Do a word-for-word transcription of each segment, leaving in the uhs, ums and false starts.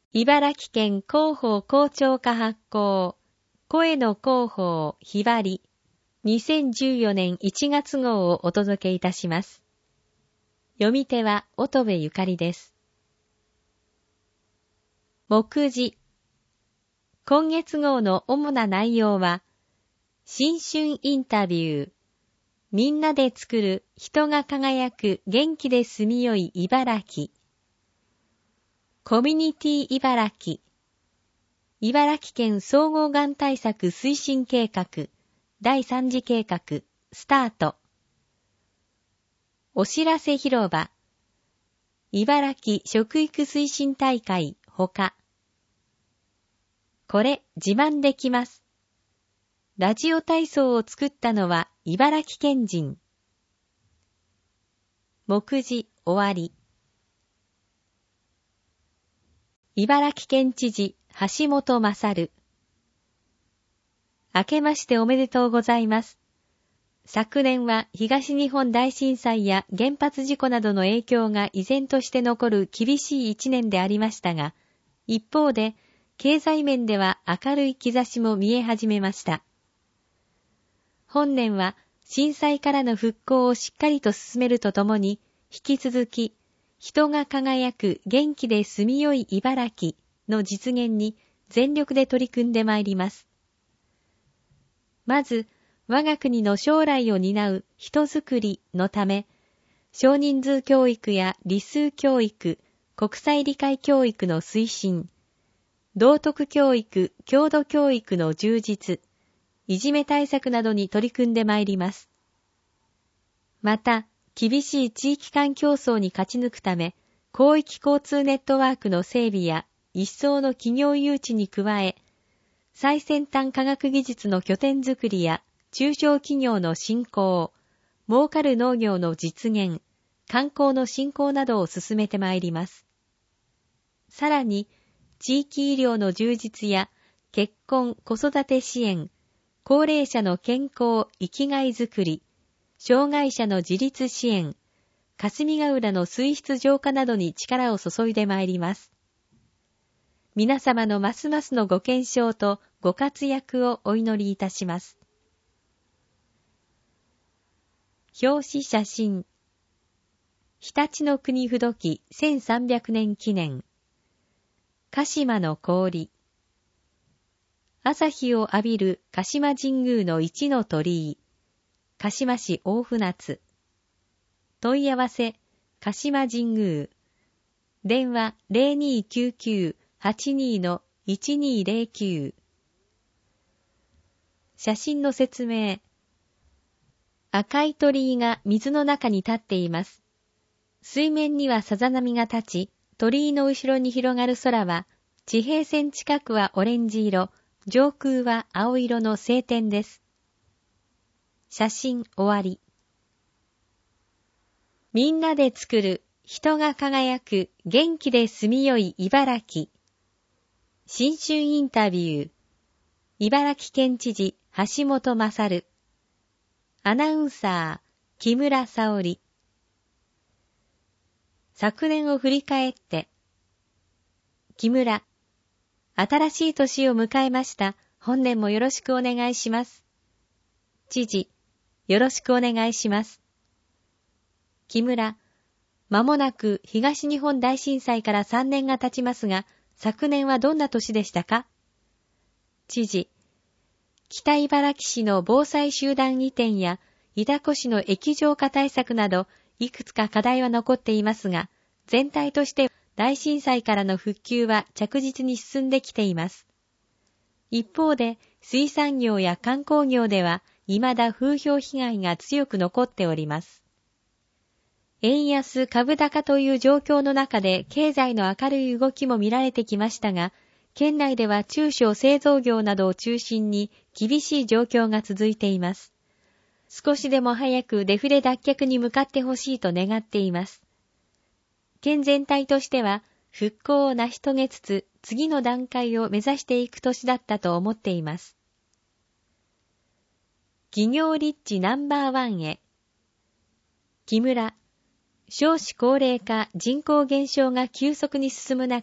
茨城県広報広聴課発行、声の広報ひばり、にせんじゅうよねんいちがつ号をお届けいたします。読み手は乙部ゆかりです。目次。今月号の主な内容は、新春インタビュー、みんなで作る人が輝く元気で住みよい茨城、コミュニティ茨城、茨城県総合がん対策推進計画、だいさん次計画、スタート。お知らせ広場、茨城食育推進大会、ほか。これ、自慢できます。ラジオ体操を作ったのは茨城県人。目次、終わり。茨城県知事、橋本勝。明けましておめでとうございます。昨年は東日本大震災や原発事故などの影響が依然として残る厳しい一年でありましたが、一方で経済面では明るい兆しも見え始めました。本年は震災からの復興をしっかりと進めるとともに、引き続き人が輝く元気で住みよい茨城の実現に全力で取り組んでまいります。まず、我が国の将来を担う人づくりのため、少人数教育や理数教育、国際理解教育の推進、道徳教育、郷土教育の充実、いじめ対策などに取り組んでまいります。また、厳しい地域間競争に勝ち抜くため、広域交通ネットワークの整備や一層の企業誘致に加え、最先端科学技術の拠点づくりや中小企業の振興、儲かる農業の実現、観光の振興などを進めてまいります。さらに、地域医療の充実や結婚・子育て支援、高齢者の健康・生きがいづくり、障害者の自立支援、霞ヶ浦の水質浄化などに力を注いでまいります。皆様のますますのご健勝とご活躍をお祈りいたします。表紙写真。常陸の国不土記せんさんびゃくねん記念。鹿島の氷。朝日を浴びる鹿島神宮の一の鳥居。鹿島市大船津。問い合わせ、鹿島神宮。電話 ゼロにーきゅうきゅう はちにー の いちにーゼロきゅう。写真の説明。赤い鳥居が水の中に立っています。水面にはさざ波が立ち、鳥居の後ろに広がる空は、地平線近くはオレンジ色、上空は青色の晴天です。写真終わり。みんなで作る人が輝く元気で住みよい茨城。新春インタビュー。茨城県知事橋本勝。アナウンサー木村沙織。昨年を振り返って。木村。新しい年を迎えました。本年もよろしくお願いします。知事。よろしくお願いします。木村。まもなく東日本大震災からさんねんが経ちますが、昨年はどんな年でしたか？知事。北茨城市の防災集団移転や、潮来市の液状化対策など、いくつか課題は残っていますが、全体として大震災からの復旧は着実に進んできています。一方で、水産業や観光業では、未だ風評被害が強く残っております。円安株高という状況の中で経済の明るい動きも見られてきましたが、県内では中小製造業などを中心に厳しい状況が続いています。少しでも早くデフレ脱却に向かってほしいと願っています。県全体としては復興を成し遂げつつ次の段階を目指していく年だったと思っています。企業立地ナンバーワンへ。木村。少子高齢化、人口減少が急速に進む中、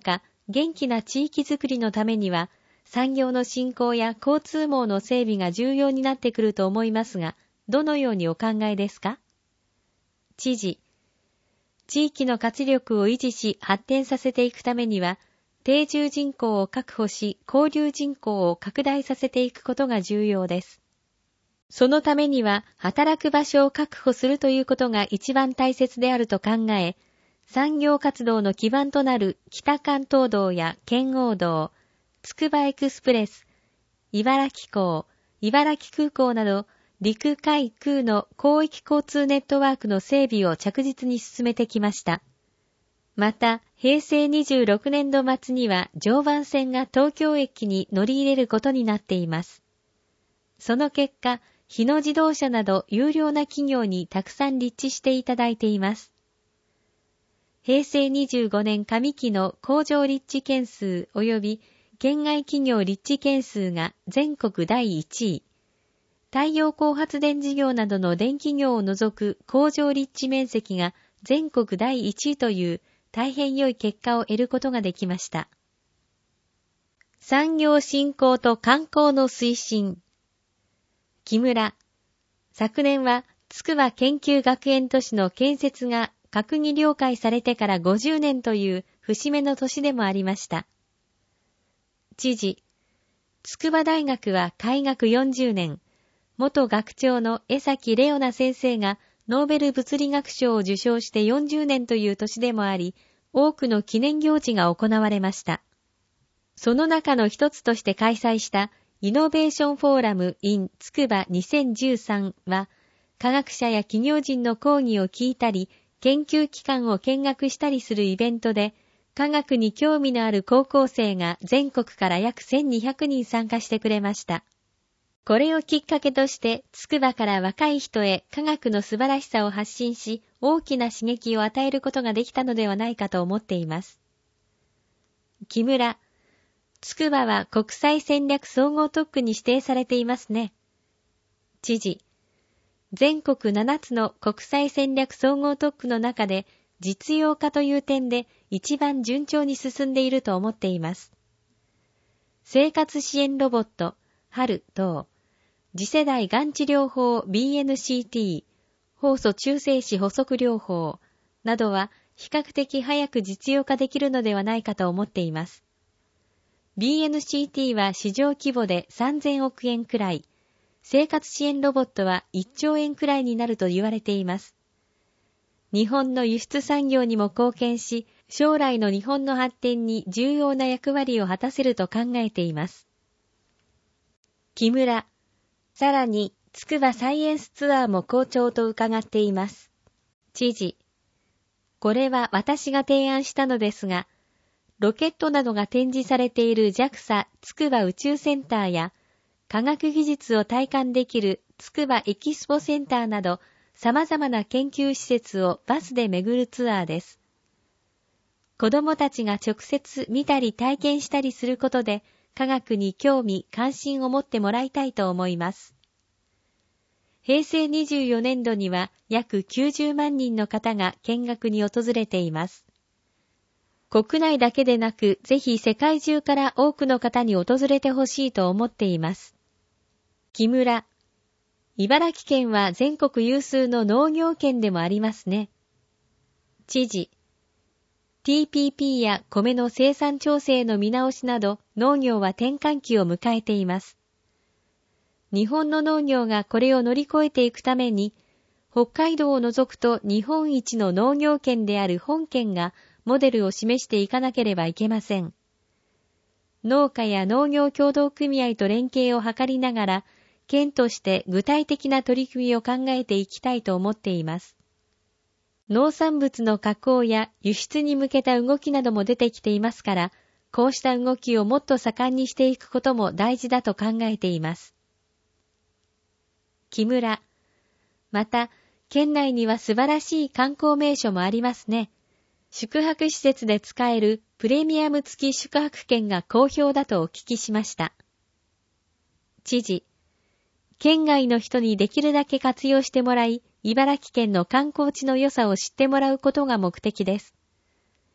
元気な地域づくりのためには、産業の振興や交通網の整備が重要になってくると思いますが、どのようにお考えですか？知事、地域の活力を維持し発展させていくためには、定住人口を確保し、交流人口を拡大させていくことが重要です。そのためには、働く場所を確保するということが一番大切であると考え、産業活動の基盤となる北関東道や圏央道、つくばエクスプレス、茨城港、茨城空港など、陸海空の広域交通ネットワークの整備を着実に進めてきました。また、平成にじゅうろくねんど末には常磐線が東京駅に乗り入れることになっています。その結果、日野自動車など有料な企業にたくさん立地していただいています。平成にじゅうごねん上期の工場立地件数及び県外企業立地件数が全国だいいちい。太陽光発電事業などの電気業を除く工場立地面積が全国だいいちいという大変良い結果を得ることができました。産業振興と観光の推進。木村。昨年は筑波研究学園都市の建設が閣議了解されてからごじゅうねんという節目の年でもありました。知事。筑波大学は開学よんじゅうねん、元学長の江崎レオナ先生がノーベル物理学賞を受賞してよんじゅうねんという年でもあり、多くの記念行事が行われました。その中の一つとして開催したイノベーションフォーラム in 筑波にせんじゅうさんは、科学者や企業人の講義を聞いたり、研究機関を見学したりするイベントで、科学に興味のある高校生が全国から約せんにひゃくにん参加してくれました。これをきっかけとして、筑波から若い人へ科学の素晴らしさを発信し、大きな刺激を与えることができたのではないかと思っています。木村。筑波は国際戦略総合特区に指定されていますね。知事。全国ななつの国際戦略総合特区の中で実用化という点で一番順調に進んでいると思っています。生活支援ロボット、春等、次世代がん治療法 ビーエヌシーティー、酵素中性子補足療法などは比較的早く実用化できるのではないかと思っています。ビーエヌシーティー は市場規模でさんぜんおくえんくらい、生活支援ロボットはいっちょうえんくらいになると言われています。日本の輸出産業にも貢献し、将来の日本の発展に重要な役割を果たせると考えています。木村。さらに、筑波サイエンスツアーも好調と伺っています。知事。これは私が提案したのですが、ロケットなどが展示されている ジャクサ 筑波宇宙センターや、科学技術を体感できる筑波エキスポセンターなど、様々な研究施設をバスで巡るツアーです。子供たちが直接見たり体験したりすることで、科学に興味・関心を持ってもらいたいと思います。平成にじゅうよねんどには約きゅうじゅうまんにんの方が見学に訪れています。国内だけでなく、ぜひ世界中から多くの方に訪れてほしいと思っています。木村。茨城県は全国有数の農業県でもありますね。知事。ティーピーピー や米の生産調整の見直しなど農業は転換期を迎えています。日本の農業がこれを乗り越えていくために、北海道を除くと日本一の農業県である本県がモデルを示していかなければいけません。農家や農業協同組合と連携を図りながら、県として具体的な取り組みを考えていきたいと思っています。農産物の加工や輸出に向けた動きなども出てきていますから、こうした動きをもっと盛んにしていくことも大事だと考えています。木村。また、県内には素晴らしい観光名所もありますね。宿泊施設で使えるプレミアム付き宿泊券が好評だとお聞きしました。知事。県外の人にできるだけ活用してもらい、茨城県の観光地の良さを知ってもらうことが目的です。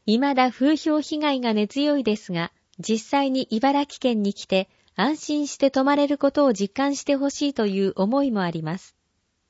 未だ風評被害が根強いですが、実際に茨城県に来て安心して泊まれることを実感してほしいという思いもあります。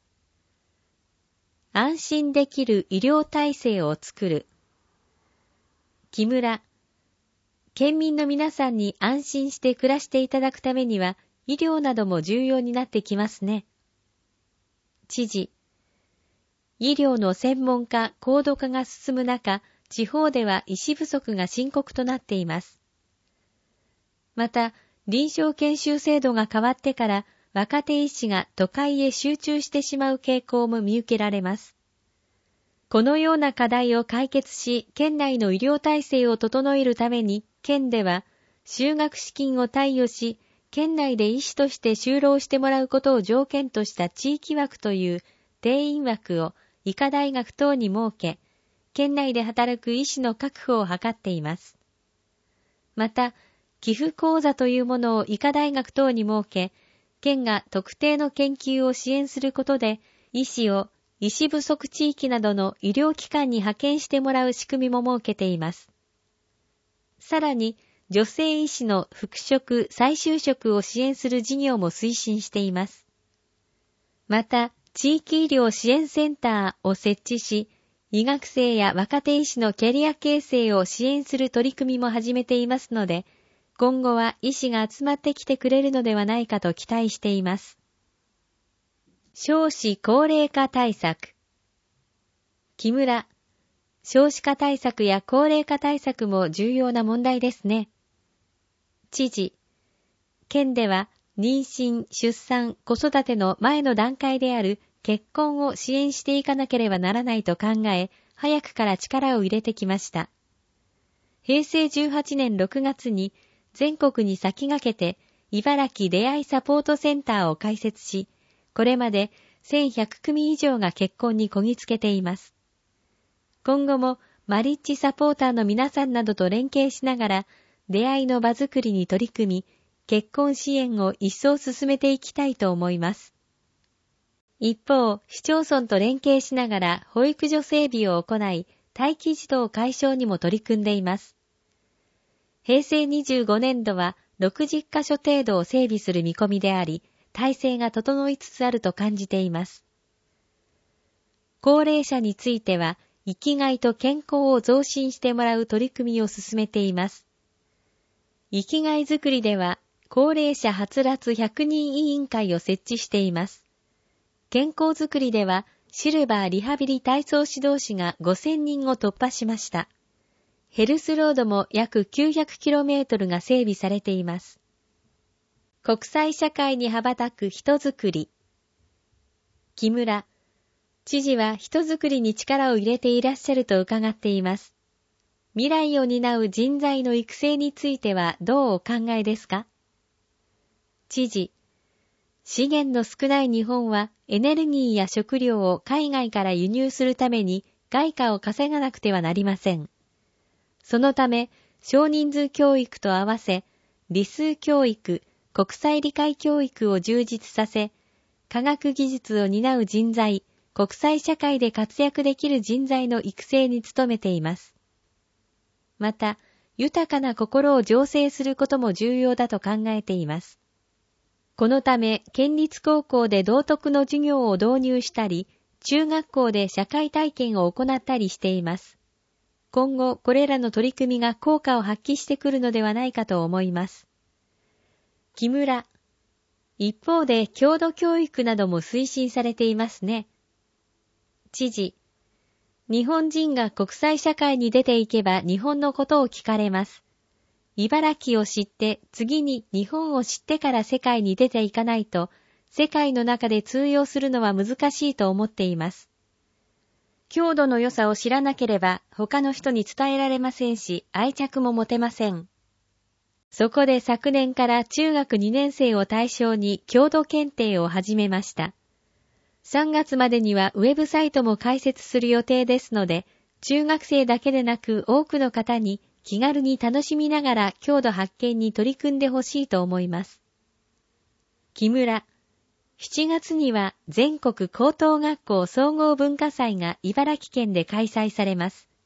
安心できる医療体制を作る。木村、県民の皆さんに安心して暮らしていただくためには、医療なども重要になってきますね。知事、医療の専門化、高度化が進む中、地方では医師不足が深刻となっています。また、臨床研修制度が変わってから、若手医師が都会へ集中してしまう傾向も見受けられます。このような課題を解決し、県内の医療体制を整えるために、県では、就学資金を貸与し、県内で医師として就労してもらうことを条件とした地域枠という定員枠を医科大学等に設け、県内で働く医師の確保を図っています。また、寄付講座というものを医科大学等に設け、県が特定の研究を支援することで、医師を医師不足地域などの医療機関に派遣してもらう仕組みも設けています。さらに、女性医師の復職・再就職を支援する事業も推進しています。また、地域医療支援センターを設置し、医学生や若手医師のキャリア形成を支援する取り組みも始めていますので、今後は医師が集まってきてくれるのではないかと期待しています。少子高齢化対策。木村、少子化対策や高齢化対策も重要な問題ですね。知事、県では妊娠、出産、子育ての前の段階である結婚を支援していかなければならないと考え、早くから力を入れてきました。へいせいじゅうはちねんろくがつに全国に先駆けて茨城出会いサポートセンターを開設し、これまでせんひゃくくみ以上が結婚にこぎつけています。今後もマリッジサポーターの皆さんなどと連携しながら、出会いの場作りに取り組み、結婚支援を一層進めていきたいと思います。一方、市町村と連携しながら保育所整備を行い、待機児童解消にも取り組んでいます。へいせいにじゅうごねんどはろくじゅっかしょ程度を整備する見込みであり、体制が整いつつあると感じています。高齢者については、生きがいと健康を増進してもらう取り組みを進めています。生きがいづくりでは、高齢者はつらつひゃくにん委員会を設置しています。健康づくりでは、シルバーリハビリ体操指導士がごせんにんを突破しました。ヘルスロードも約きゅうひゃくキロメートルが整備されています。国際社会に羽ばたく人づくり。木村、知事は人づくりに力を入れていらっしゃると伺っています。未来を担う人材の育成についてはどうお考えですか？知事、資源の少ない日本はエネルギーや食料を海外から輸入するために外貨を稼がなくてはなりません。そのため、少人数教育と合わせ、理数教育、国際理解教育を充実させ、科学技術を担う人材、国際社会で活躍できる人材の育成に努めています。また、豊かな心を醸成することも重要だと考えています。このため、県立高校で道徳の授業を導入したり、中学校で社会体験を行ったりしています。今後、これらの取り組みが効果を発揮してくるのではないかと思います。木村。一方で、郷土教育なども推進されていますね。知事。日本人が国際社会に出ていけば日本のことを聞かれます。茨城を知って、次に日本を知ってから世界に出ていかないと、世界の中で通用するのは難しいと思っています。郷土の良さを知らなければ他の人に伝えられませんし、愛着も持てません。そこで昨年から中学にねんせいを対象に郷土検定を始めました。さんがつまでにはウェブサイトも開設する予定ですので、中学生だけでなく多くの方に気軽に楽しみながら郷土発見に取り組んでほしいと思います。木村。しちがつには全国高等学校総合文化祭が茨城県で開催されます。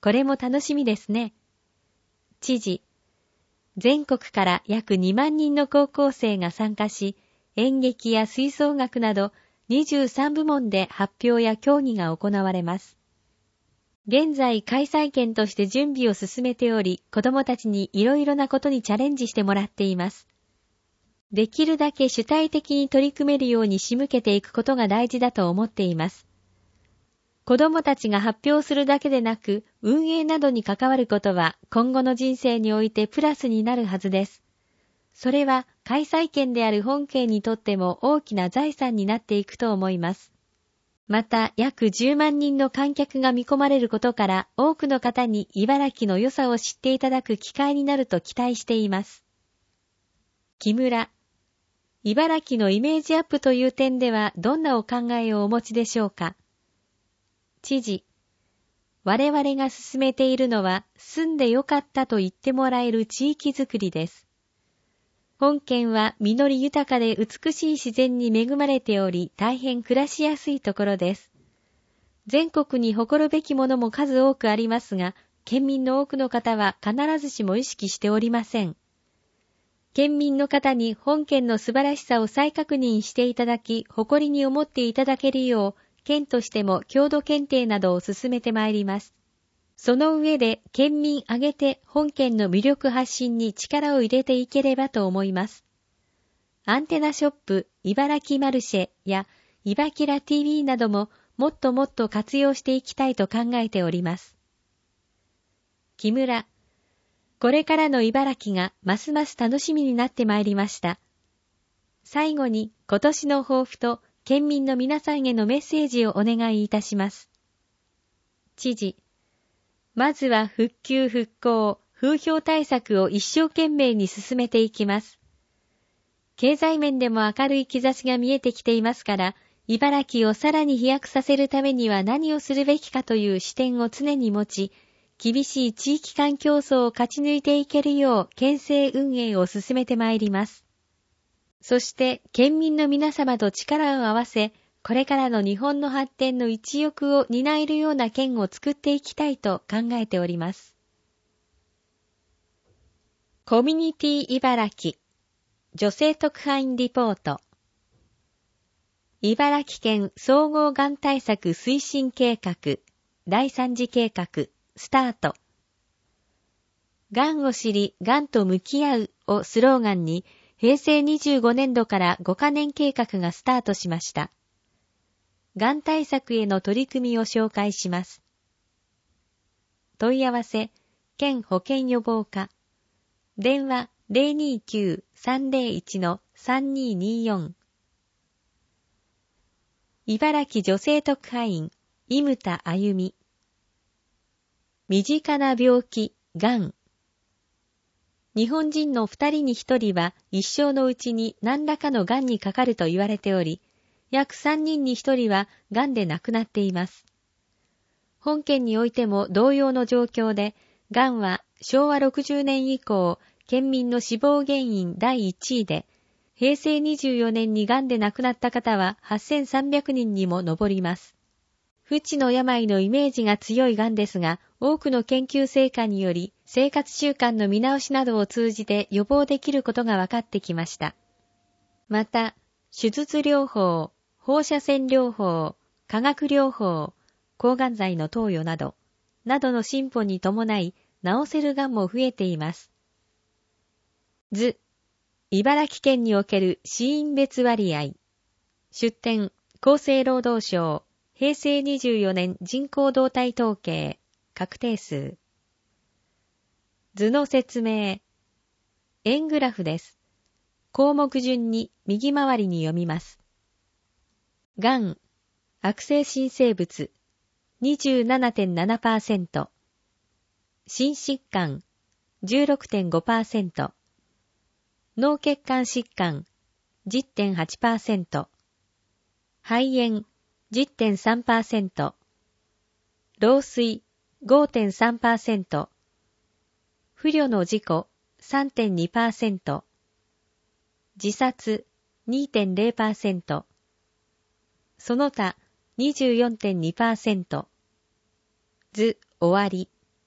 これも楽しみですね。知事、全国から約にまんにんの高校生が参加し、演劇や吹奏楽などにじゅうさんぶもんで発表や競技が行われます。現在開催県として準備を進めており、子どもたちにいろいろなことにチャレンジしてもらっています。できるだけ主体的に取り組めるように仕向けていくことが大事だと思っています。子どもたちが発表するだけでなく、運営などに関わることは今後の人生においてプラスになるはずです。それは開催県である本県にとっても大きな財産になっていくと思います。また、約じゅうまんにんの観客が見込まれることから、多くの方に茨城の良さを知っていただく機会になると期待しています。木村。茨城のイメージアップという点ではどんなお考えをお持ちでしょうか。知事。我々が進めているのは、住んでよかったと言ってもらえる地域づくりです。本県は実り豊かで美しい自然に恵まれており、大変暮らしやすいところです。全国に誇るべきものも数多くありますが、県民の多くの方は必ずしも意識しておりません。県民の方に本県の素晴らしさを再確認していただき、誇りに思っていただけるよう、県としても郷土検定などを進めてまいります。その上で県民挙げて本県の魅力発信に力を入れていければと思います。アンテナショップ、茨城マルシェやいばきら ティーブイ などももっともっと活用していきたいと考えております。木村。これからの茨城がますます楽しみになってまいりました。最後に今年の抱負と県民の皆さんへのメッセージをお願いいたします。知事。まずは復旧復興、風評対策を一生懸命に進めていきます。経済面でも明るい兆しが見えてきていますから、茨城をさらに飛躍させるためには何をするべきかという視点を常に持ち、厳しい地域間競争を勝ち抜いていけるよう県政運営を進めてまいります。そして県民の皆様と力を合わせ、これからの日本の発展の一翼を担えるような県を作っていきたいと考えております。コミュニティ茨城女性特派員リポート。茨城県総合がん対策推進計画だいさん次計画スタート。がんを知り、がんと向き合うをスローガンにへいせいにじゅうごねんどからごかねん計画がスタートしました。がん対策への取り組みを紹介します。問い合わせ、県保健予防課。電話 ゼロにきゅう さんゼロいち さんにーにーよん。茨城女性特派員、井牟あゆみ。身近な病気、がん。日本人のふたりにひとりは一生のうちに何らかのがんにかかると言われており、約さんにんにひとりはがんで亡くなっています。本県においても同様の状況で、がんはしょうわろくじゅうねん以降、県民の死亡原因だいいちいで、へいせいにじゅうよねんにがんで亡くなった方ははっせんさんびゃくにんにも上ります。不治の病のイメージが強いがんですが、多くの研究成果により、生活習慣の見直しなどを通じて予防できることが分かってきました。また、手術療法、放射線療法、化学療法、抗がん剤の投与など、などの進歩に伴い、治せるがんも増えています。図、茨城県における死因別割合。出典、厚生労働省、へいせいにじゅうよねん人口動態統計、確定数。図の説明。円グラフです。項目順に右回りに読みます。がん、悪性新生物 にじゅうななてんななパーセント、心疾患 じゅうろくてんごパーセント、脳血管疾患 じゅってんはちパーセント、肺炎 じゅってんさんパーセント、老衰 ごてんさんパーセント、不慮の事故 さんてんにパーセント、自殺 にてんゼロパーセント、その他 にじゅうよんてんにパーセント。図終わり。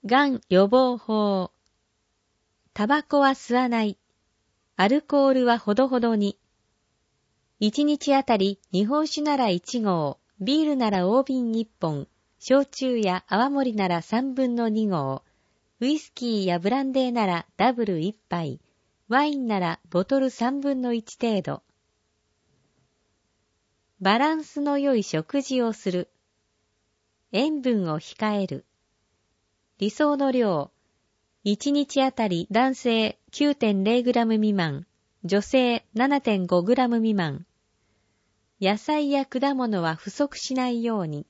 がん予防法。タバコは吸わない。アルコールはほどほどに。いちにちあたり日本酒ならいちごう、ビールなら大瓶いっぽん、焼酎や泡盛ならさんぶんのにごう、ウイスキーやブランデーならダブルいっぱい、ワインならボトルさんぶんのいち程度。バランスの良い食事をする。塩分を控える。理想の量。いちにちあたり男性 きゅうてんゼログラム 未満、女性 ななてんごグラム 未満。野菜や果物は不足しないように。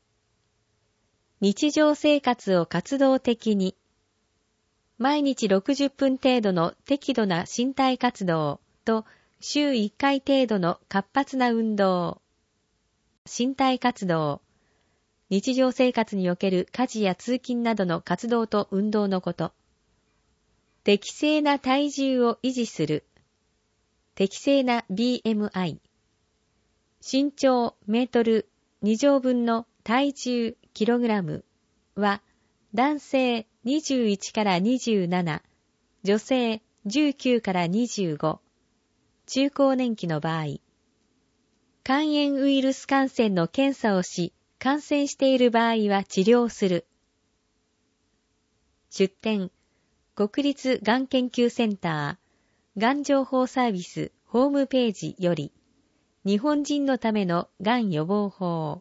日常生活を活動的に。毎日ろくじゅっぷん程度の適度な身体活動と週いっかい程度の活発な運動。身体活動。日常生活における家事や通勤などの活動と運動のこと。適正な体重を維持する。適正な ビーエムアイ。身長メートルに乗分の体重キログラムは男性にじゅういちからにじゅうなな、女性じゅうきゅうからにじゅうご、中高年期の場合、肝炎ウイルス感染の検査をし、感染している場合は治療する。出典、国立がん研究センター、がん情報サービスホームページより、日本人のためのがん予防法。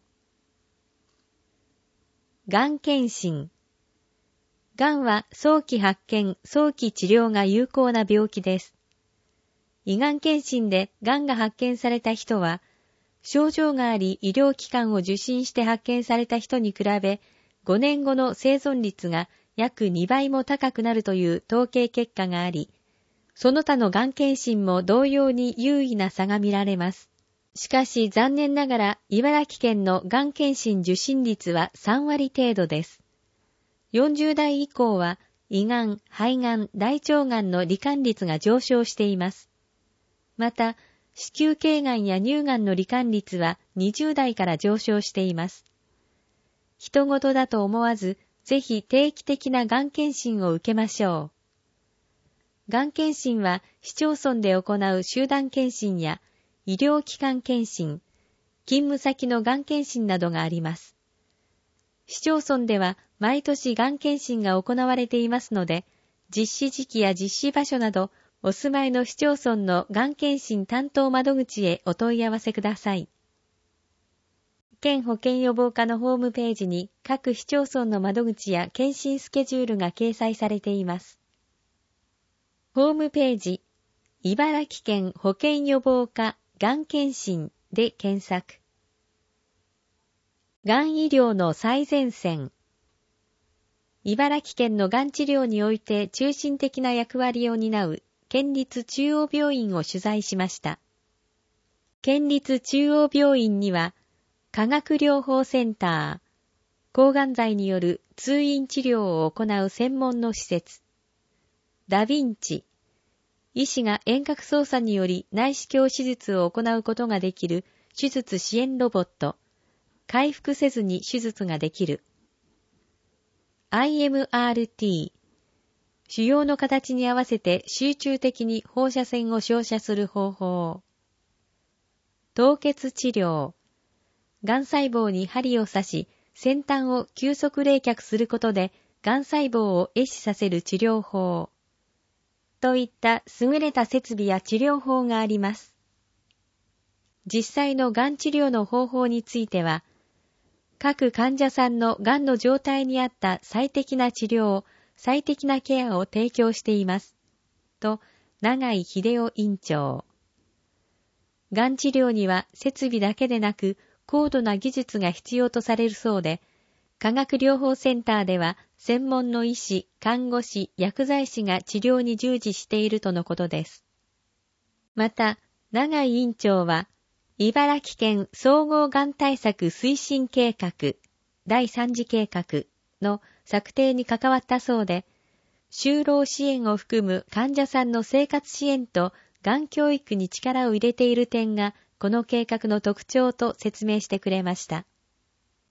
がん検診。がんは早期発見、早期治療が有効な病気です。胃がん検診でがんが発見された人は、症状があり医療機関を受診して発見された人に比べ、ごねんごの生存率が約にばいも高くなるという統計結果があり、その他のがん検診も同様に有意な差が見られます。しかし残念ながら茨城県のがん検診受診率はさんわり程度です。よんじゅうだい以降は胃がん、肺がん、大腸がんの罹患率が上昇しています。また、子宮頸がんや乳がんの罹患率はにじゅうだいから上昇しています。人事だと思わず、ぜひ定期的ながん検診を受けましょう。がん検診は市町村で行う集団検診や医療機関検診、勤務先のがん検診などがあります。市町村では毎年がん検診が行われていますので、実施時期や実施場所など、お住まいの市町村のがん検診担当窓口へお問い合わせください。県保健予防課のホームページに各市町村の窓口や検診スケジュールが掲載されています。ホームページ、茨城県保健予防課がん検診で検索。がん医療の最前線。茨城県のがん治療において中心的な役割を担う県立中央病院を取材しました。県立中央病院には、化学療法センター、抗がん剤による通院治療を行う専門の施設、ダヴィンチ、医師が遠隔操作により内視鏡手術を行うことができる手術支援ロボット、回復せずに手術ができる。アイエムアールティー、腫瘍の形に合わせて集中的に放射線を照射する方法。凍結治療。がん細胞に針を刺し、先端を急速冷却することで、がん細胞を壊死させる治療法。といった優れた設備や治療法があります。実際のがん治療の方法については、各患者さんのがんの状態に合った最適な治療、最適なケアを提供しています。と、永井秀夫院長。がん治療には設備だけでなく、高度な技術が必要とされるそうで、化学療法センターでは専門の医師、看護師、薬剤師が治療に従事しているとのことです。また、永井院長は、茨城県総合がん対策推進計画、だいさん次計画の策定に関わったそうで、就労支援を含む患者さんの生活支援とがん教育に力を入れている点が、この計画の特徴と説明してくれました。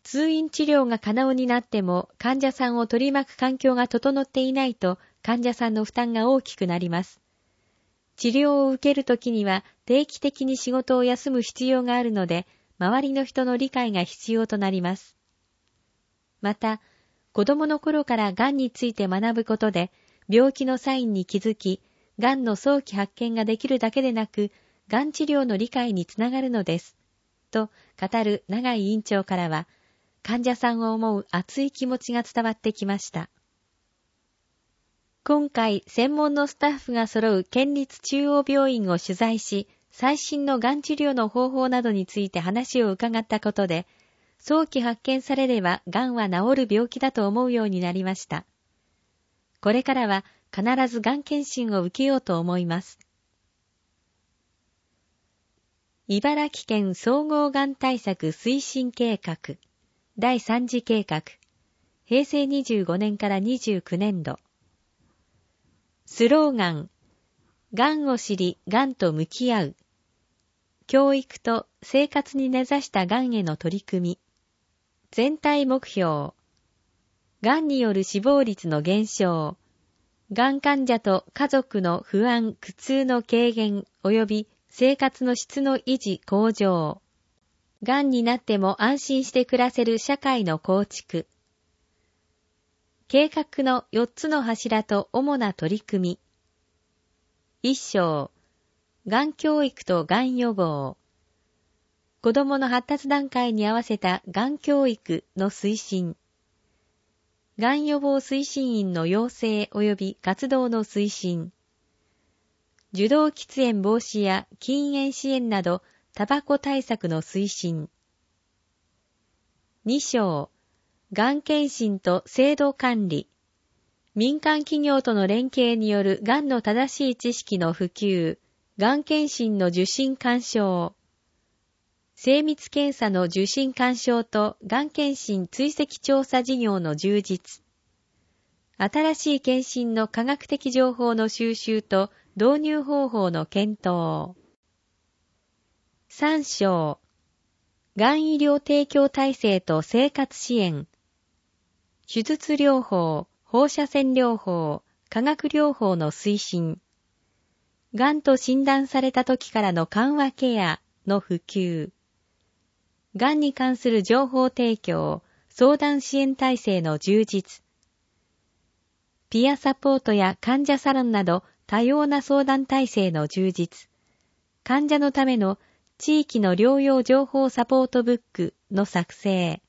通院治療が可能になっても患者さんを取り巻く環境が整っていないと患者さんの負担が大きくなります。治療を受けるときには定期的に仕事を休む必要があるので、周りの人の理解が必要となります。また、子供の頃からがんについて学ぶことで、病気のサインに気づき、がんの早期発見ができるだけでなく、がん治療の理解につながるのです。と語る永井院長からは、患者さんを思う熱い気持ちが伝わってきました。今回、専門のスタッフが揃う県立中央病院を取材し、最新のがん治療の方法などについて話を伺ったことで、早期発見されればがんは治る病気だと思うようになりました。これからは必ずがん検診を受けようと思います。茨城県総合がん対策推進計画だいさん次計画へいせいにじゅうごねんからにじゅうきゅうねんどスローガン、がんを知り、がんと向き合う。教育と生活に根ざしたがんへの取り組み。全体目標。がんによる死亡率の減少。がん患者と家族の不安、苦痛の軽減及び生活の質の維持向上。がんになっても安心して暮らせる社会の構築。計画のよっつの柱と主な取り組み。一章、がん教育とがん予防。子どもの発達段階に合わせたがん教育の推進。がん予防推進員の養成及び活動の推進。受動喫煙防止や禁煙支援などタバコ対策の推進。二章、がん検診と制度管理。民間企業との連携によるがんの正しい知識の普及、がん検診の受診勧奨。精密検査の受診勧奨とがん検診追跡調査事業の充実。新しい検診の科学的情報の収集と導入方法の検討。三章、がん医療提供体制と生活支援。手術療法、放射線療法、化学療法の推進。がんと診断された時からの緩和ケアの普及。がんに関する情報提供、相談支援体制の充実。ピアサポートや患者サロンなど多様な相談体制の充実。患者のための地域の療養情報サポートブックの作成。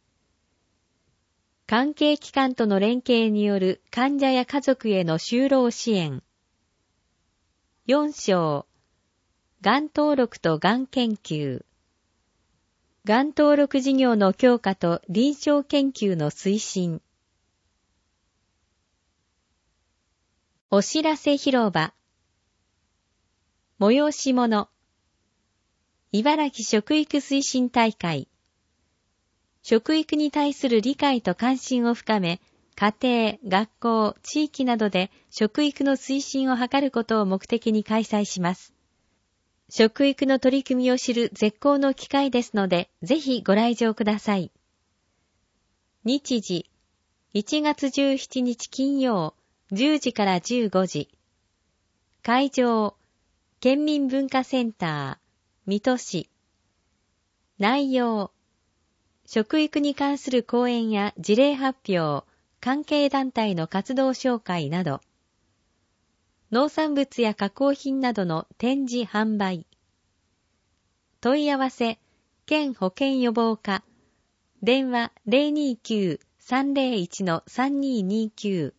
関係機関との連携による患者や家族への就労支援。四章、がん登録とがん研究。がん登録事業の強化と臨床研究の推進。お知らせ広場。催し物。茨城食育推進大会。食育に対する理解と関心を深め、家庭、学校、地域などで食育の推進を図ることを目的に開催します。食育の取り組みを知る絶好の機会ですので、ぜひご来場ください。日時、いちがつじゅうしちにち金曜、じゅうじからじゅうごじ。会場、県民文化センター、水戸市。内容、食育に関する講演や事例発表、関係団体の活動紹介など、農産物や加工品などの展示販売。問い合わせ、県保健予防課、電話 ゼロにきゅう さんゼロいち さんにーにーきゅう。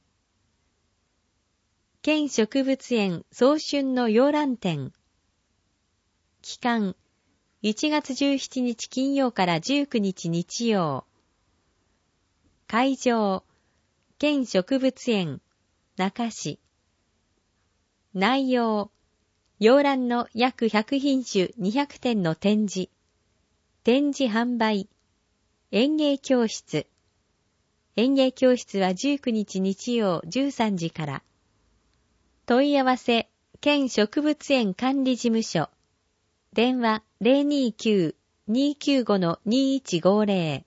県植物園早春の洋蘭展。期間、いちがつじゅうしちにち金曜からじゅうくにち日曜。会場、県植物園、中市。内容、洋蘭の約ひゃくひんしゅにひゃくてんの展示。展示販売。園芸教室。園芸教室はじゅうくにち日曜じゅうさんじから。問い合わせ、県植物園管理事務所。電話 ゼロにきゅうにーきゅうごのにーいちごぜ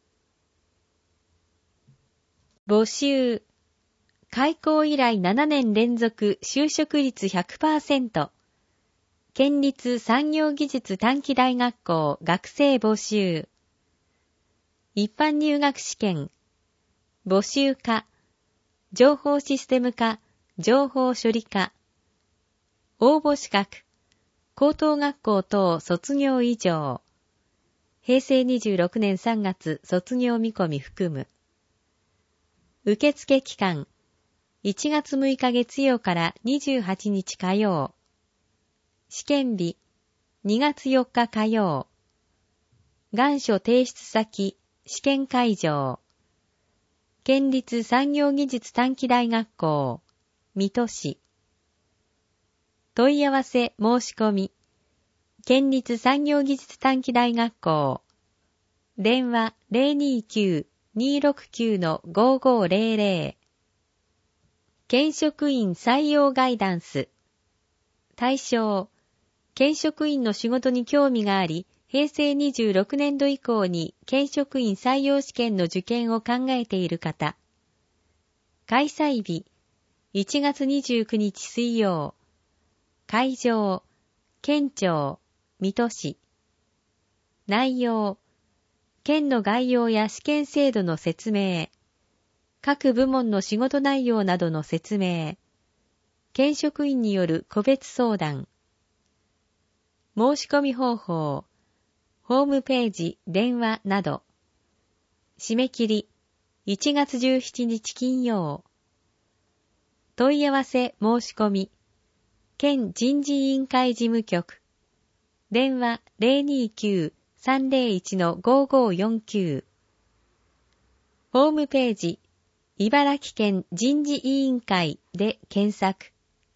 ろ。募集。開校以来ななねん連続就職率 ひゃくパーセント。県立産業技術短期大学校学生募集。一般入学試験。募集科。情報システム科、情報処理科。応募資格。高等学校等卒業以上。へいせいにじゅうろくねんさんがつ卒業見込み含む。受付期間。いちがつむいか月曜からにじゅうはちにち火曜。試験日。にがつよっか火曜。願書提出先、試験会場。県立産業技術短期大学校、水戸市。問い合わせ申し込み。県立産業技術短期大学校。電話 ゼロにーきゅう にーろくきゅう ごーごーぜろぜろ。県職員採用ガイダンス。対象。県職員の仕事に興味があり、へいせいにじゅうろくねんど以降に県職員採用試験の受験を考えている方。開催日、いちがつにじゅうくにち水曜。会場、県庁、水戸市。内容、県の概要や試験制度の説明。各部門の仕事内容などの説明。県職員による個別相談。申し込み方法。ホームページ、電話など。締め切り、いちがつじゅうしちにち金曜。問い合わせ申し込み。県人事委員会事務局。電話 ゼロにーきゅう さんぜろいち ごーごーよんきゅう。ホームページ、茨城県人事委員会で検索。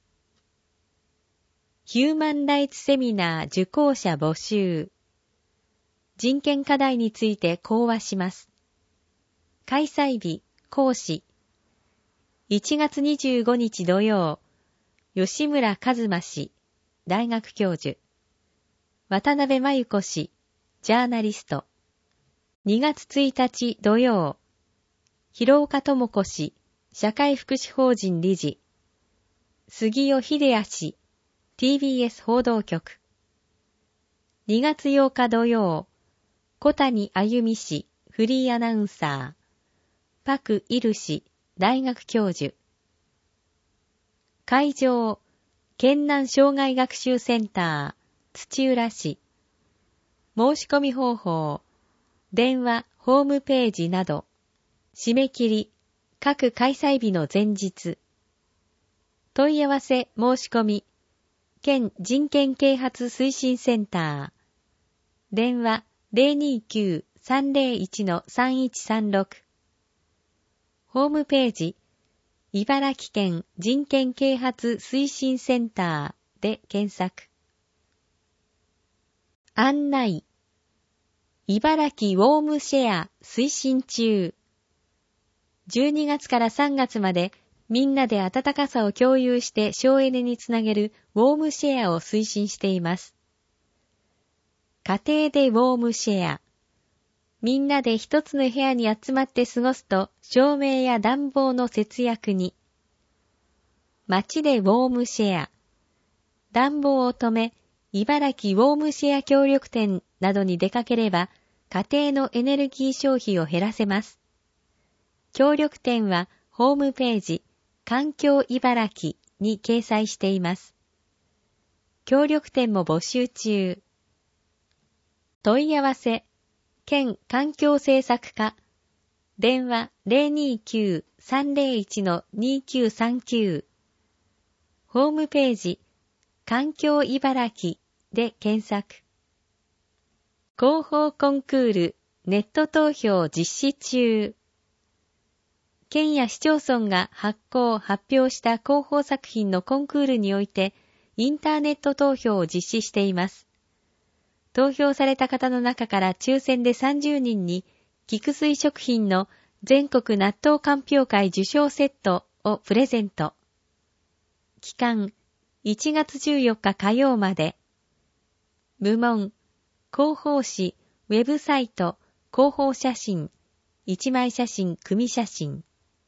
ヒューマンライツセミナー受講者募集。人権課題について講話します。開催日、講師。いちがつにじゅうごにち土曜、吉村和馬氏、大学教授。渡辺真由子氏、ジャーナリスト。にがつついたち土曜、広岡智子氏、社会福祉法人理事。杉尾秀哉氏、ティービーエス 報道局。にがつようか土曜、小谷あゆみ氏、フリーアナウンサー。パク・イル氏、大学教授。会場、県南障害学習センター、土浦市。申し込み方法、電話、ホームページなど。締め切り、各開催日の前日。問い合わせ申し込み、県人権啓発推進センター。電話 ゼロにーきゅう さんぜろいち さんいちさんろく。ホームページ、茨城県人権啓発推進センターで検索。案内。茨城ウォームシェア推進中。じゅうにがつからさんがつまでみんなで温かさを共有して省エネにつなげるウォームシェアを推進しています。家庭でウォームシェア。みんなで一つの部屋に集まって過ごすと照明や暖房の節約に。街でウォームシェア。暖房を止め、茨城ウォームシェア協力店などに出かければ家庭のエネルギー消費を減らせます。協力店はホームページ、環境茨城に掲載しています。協力店も募集中。問い合わせ、県環境政策課。電話 ゼロにーきゅう さんぜろいち にーきゅうさんきゅう。ホームページ、環境茨城で検索。広報コンクール、ネット投票実施中。県や市町村が発行・発表した広報作品のコンクールにおいて、インターネット投票を実施しています。投票された方の中から抽選でさんじゅうにんに、菊水食品の全国納豆鑑評会受賞セットをプレゼント。期間、いちがつじゅうよっか火曜まで。部門、 広報誌、ウェブサイト、広報写真、一枚写真、組写真。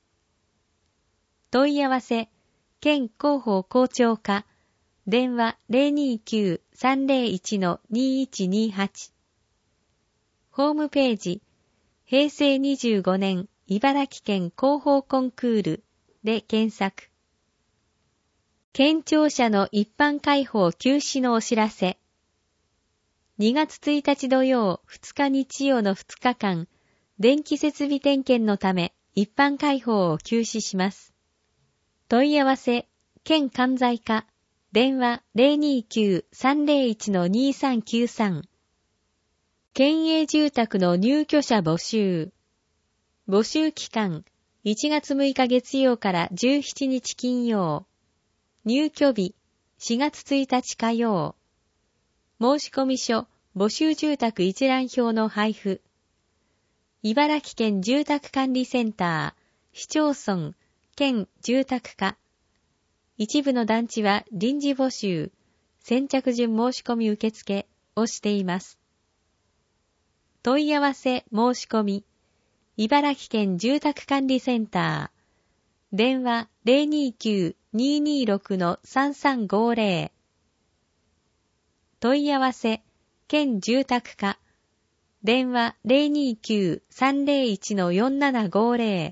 問い合わせ、県広報広聴課、電話 ゼロにきゅう さんゼロいち にいちにはち。ホームページ、へいせいにじゅうごねん茨城県広報コンクールで検索。県庁舎の一般開放休止のお知らせ。にがつついたち土曜、ふつか日曜のふつかかん、電気設備点検のため一般開放を休止します。問い合わせ、県関西課、電話 ゼロにきゅう さんゼロいち にさんきゅうさん。県営住宅の入居者募集。募集期間、いちがつむいか月曜からじゅうしちにち金曜。入居日、しがつついたち火曜。申込書、募集住宅一覧表の配布。茨城県住宅管理センター、市町村、県住宅課。一部の団地は臨時募集、先着順申し込み受付をしています。問い合わせ申し込み、茨城県住宅管理センター、電話 ゼロにきゅう ににろく さんさんごゼロ。問い合わせ、県住宅課、電話 ゼロにきゅう さんゼロいち よんななごゼロ。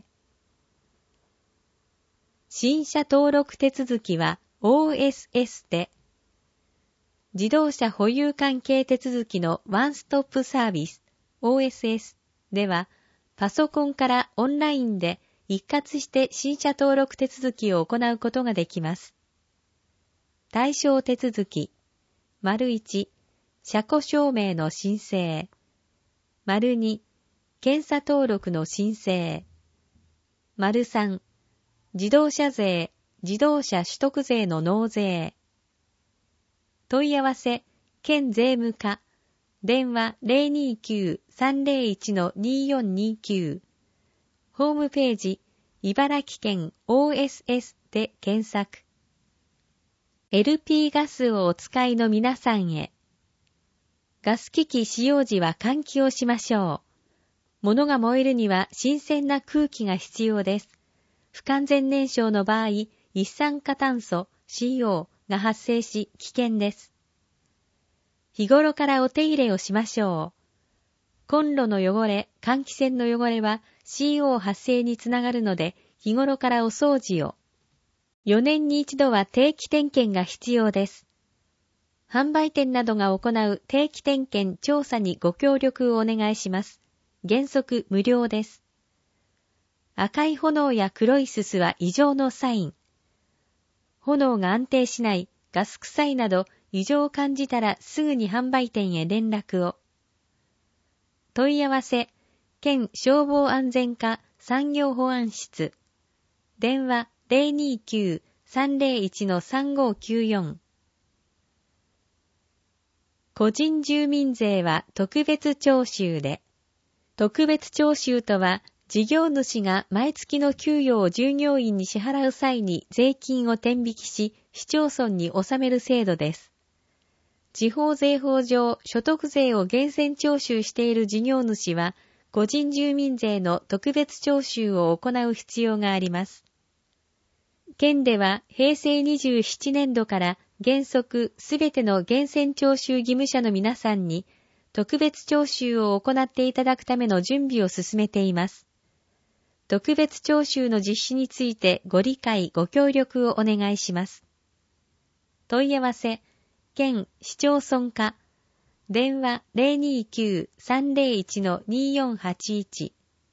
新車登録手続きは オーエスエス で、自動車保有関係手続きのワンストップサービス オーエスエス では、パソコンからオンラインで一括して新車登録手続きを行うことができます。対象手続き、丸いち、車庫証明の申請、丸に、検査登録の申請、丸さん、自動車税、自動車取得税の納税。問い合わせ、県税務課、電話 ゼロにきゅう さんゼロいち によんにきゅう。ホームページ、茨城県 オーエスエス で検索。エルピー ガスをお使いの皆さんへ。ガス機器使用時は換気をしましょう。物が燃えるには新鮮な空気が必要です。不完全燃焼の場合、一酸化炭素 シーオー が発生し危険です。日頃からお手入れをしましょう。コンロの汚れ、換気扇の汚れは シーオー 発生につながるので、日頃からお掃除を。よねんに一度は定期点検が必要です。販売店などが行う定期点検調査にご協力をお願いします。原則無料です。赤い炎や黒いすすは異常のサイン。炎が安定しない、ガス臭いなど異常を感じたらすぐに販売店へ連絡を。問い合わせ、県消防安全課産業保安室。電話 ゼロにきゅう さんゼロいち さんごきゅうよん。個人住民税は特別徴収で。特別徴収とは、事業主が毎月の給与を従業員に支払う際に税金を天引きし、市町村に納める制度です。地方税法上、所得税を源泉徴収している事業主は、個人住民税の特別徴収を行う必要があります。県では、へいせいにじゅうななねんどから原則すべての源泉徴収義務者の皆さんに、特別徴収を行っていただくための準備を進めています。特別徴収の実施についてご理解ご協力をお願いします。問い合わせ、県市町村課、電話 ゼロにきゅう さんゼロいち によんはちいち。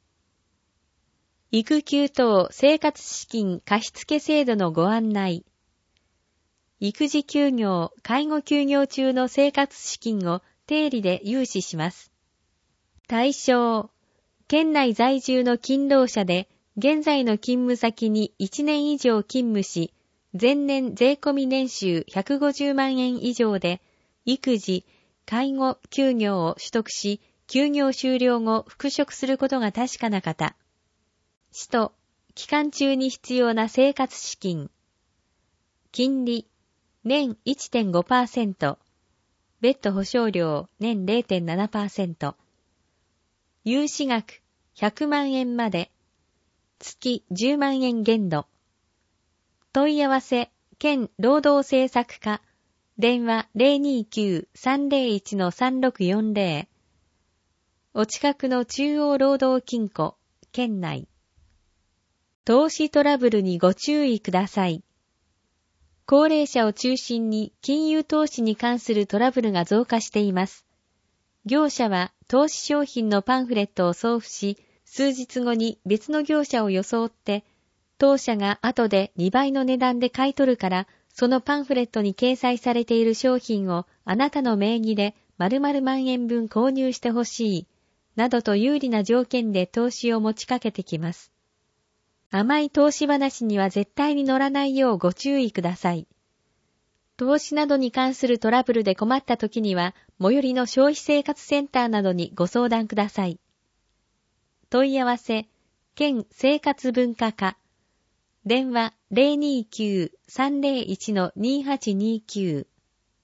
育休等生活資金貸付制度のご案内。育児休業、介護休業中の生活資金を定理で融資します。対象、県内在住の勤労者で、現在の勤務先にいちねん以上勤務し、前年税込み年収ひゃくごじゅうまんえん以上で、育児、介護休業を取得し、休業終了後復職することが確かな方。使途、期間中に必要な生活資金。金利、年 いってんごパーセント。 別途保証料年 れいてんななパーセント。融資額ひゃくまんえんまで、月じゅうまんえん限度。問い合わせ、県労働政策課、電話 ゼロにきゅう さんゼロいち さんろくよんゼロ。お近くの中央労働金庫、県内。投資トラブルにご注意ください。高齢者を中心に金融投資に関するトラブルが増加しています。業者は投資商品のパンフレットを送付し、数日後に別の業者を装って、当社が後でにばいの値段で買い取るから、そのパンフレットに掲載されている商品をあなたの名義で〇〇万円分購入してほしい、などと有利な条件で投資を持ちかけてきます。甘い投資話には絶対に乗らないようご注意ください。投資などに関するトラブルで困った時には、最寄りの消費生活センターなどにご相談ください。問い合わせ、県生活文化課。電話 ゼロにきゅう さんゼロいち にはちにきゅう。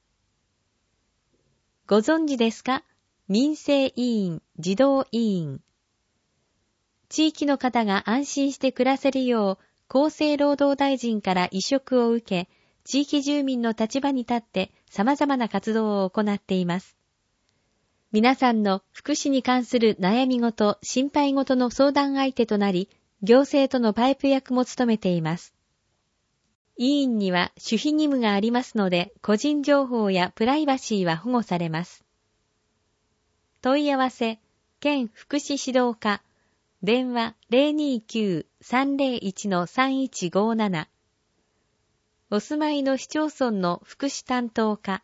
ご存知ですか？民生委員、児童委員。地域の方が安心して暮らせるよう、厚生労働大臣から委嘱を受け、地域住民の立場に立って様々な活動を行っています。皆さんの福祉に関する悩み事、心配事の相談相手となり、行政とのパイプ役も務めています。委員には守秘義務がありますので、個人情報やプライバシーは保護されます。問い合わせ、県福祉指導課。電話 ゼロにきゅう さんゼロいち さんいちごなな。お住まいの市町村の福祉担当課。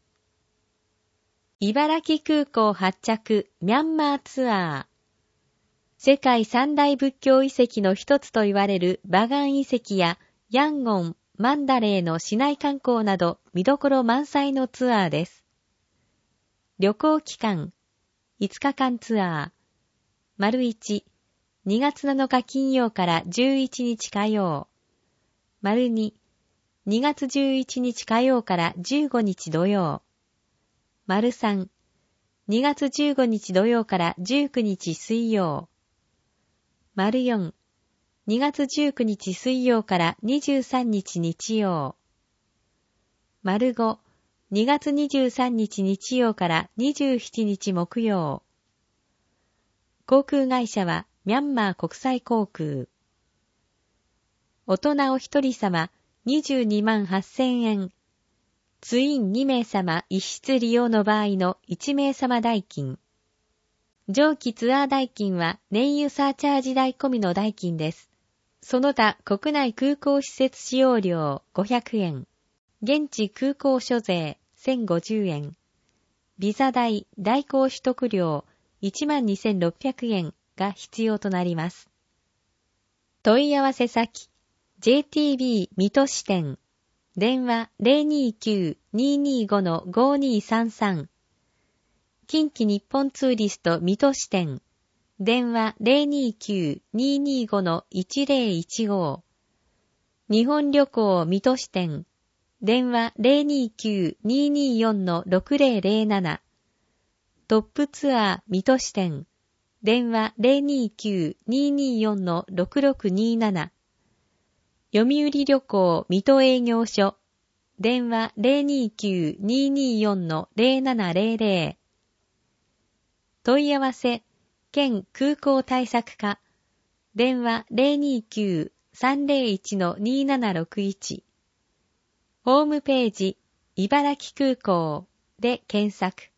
茨城空港発着ミャンマーツアー。世界三大仏教遺跡の一つと言われるバガン遺跡やヤンゴン、マンダレーの市内観光など見どころ満載のツアーです。旅行期間、いつかかんツアー。丸いち、にがつなのか金曜からじゅういちにち火曜。丸に、にがつじゅういちにち火曜からじゅうごにち土曜。丸さん、にがつじゅうごにち土曜からじゅうくにち水曜。丸よん、にがつじゅうくにち水曜からにじゅうさんにち日曜。丸ご、にがつにじゅうさんにち日曜からにじゅうしちにち木曜。航空会社はミャンマー国際航空。大人お一人様にじゅうにまんはっせんえん。ツインにめい様一室利用の場合のいちめい様代金。上記ツアー代金は燃油サーチャージ代込みの代金です。その他国内空港施設使用料ごひゃくえん。現地空港所税せんごじゅうえん。ビザ代、代行取得料いちまんにせんろっぴゃくえんが必要となります。問い合わせ先 ジェイティービー 水戸支店。電話 ゼロにきゅう ににご ごにさんさん。近畿日本ツーリスト水戸支店。電話 ゼロにきゅう ににご いちゼロいちご。日本旅行水戸支店。電話 ゼロにきゅう にによん ろくゼロゼロなな。トップツアー水戸支店。電話 ゼロにきゅう にによん ろくろくになな。読売旅行水戸営業所。電話 ゼロにきゅう にによん ゼロななゼロゼロ。問い合わせ、県空港対策課。電話 ゼロにきゅう さんゼロいち にななろくいち。ホームページ、茨城空港で検索。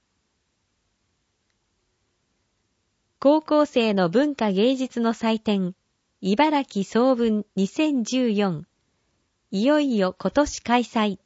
高校生の文化芸術の祭典、茨城総文にせんじゅうよん。いよいよ今年開催。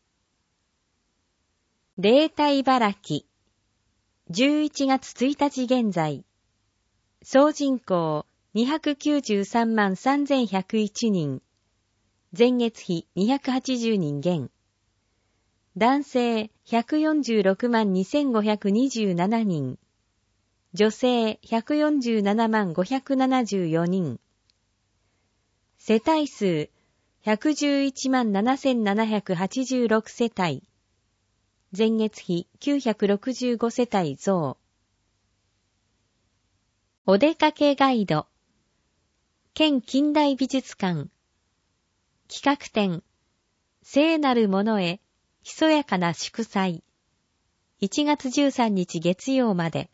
データ茨城。じゅういちがつついたち現在。総人口にひゃくきゅうじゅうさんまんさんぜんひゃくいちにん。前月比にひゃくはちじゅうにん減。男性ひゃくよんじゅうろくまんにせんごひゃくにじゅうななにん。女性ひゃくよんじゅうななまんごひゃくななじゅうよにん。世帯数ひゃくじゅういちまんななせんななひゃくはちじゅうろくせたい。 前月比きゅうひゃくろくじゅうごせたい増。お出かけガイド。県近代美術館。企画展。聖なるものへ、ひそやかな祝祭。いちがつじゅうさんにち月曜まで。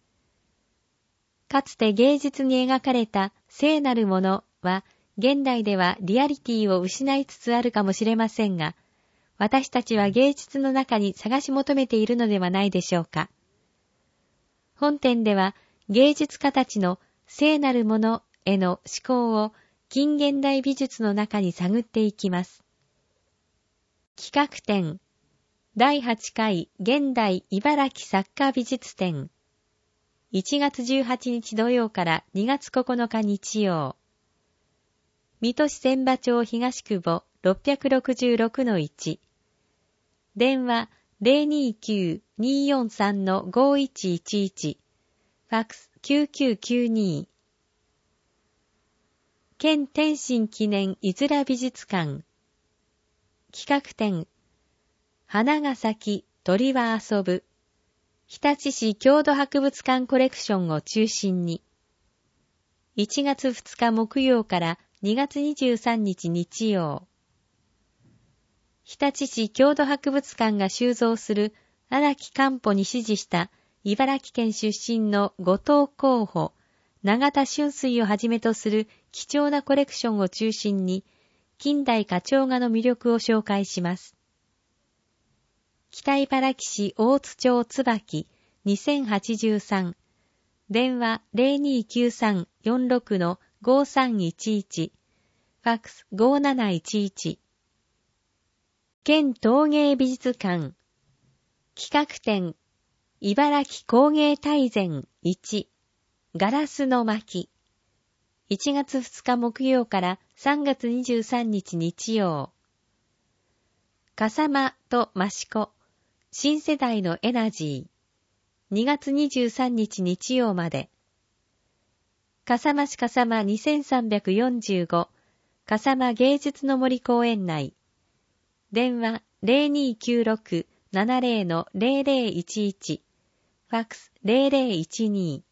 かつて芸術に描かれた聖なるものは、現代ではリアリティを失いつつあるかもしれませんが、私たちは芸術の中に探し求めているのではないでしょうか。本展では芸術家たちの聖なるものへの思考を近現代美術の中に探っていきます。企画展だいはちかい現代茨城作家美術展いちがつじゅうはちにち土曜からにがつここのか日曜。水戸市千葉町東久保 ろっぴゃくろくじゅうろくのいち。電話 ゼロにきゅう にーよんさん ごいちいちいち。ファックスきゅうきゅうきゅうに。県天津記念いずら美術館。企画展。花が咲き、鳥は遊ぶ。日立市郷土博物館コレクションを中心に。いちがつふつか木曜からにがつにじゅうさんにち日曜。日立市郷土博物館が収蔵する荒木官保に師事した茨城県出身の後藤候補、永田春水をはじめとする貴重なコレクションを中心に近代花鳥画の魅力を紹介します。北茨城市大津町椿にせんはちじゅうさん。電話 ゼロにきゅうさん よんろく ごさんいちいち。ファックスごーなないちいち。県陶芸美術館。企画展。茨城工芸大全いち。ガラスの巻。いちがつふつか木曜からさんがつにじゅうさんにち日曜。笠間と益子。新世代のエナジー。にがつにじゅうさんにち日曜まで。笠間市笠間にせんさんびゃくよんじゅうご。笠間芸術の森公園内。電話 ゼロにきゅうろく ななゼロ ゼロゼロいちいち。ファックスゼロゼロいちに。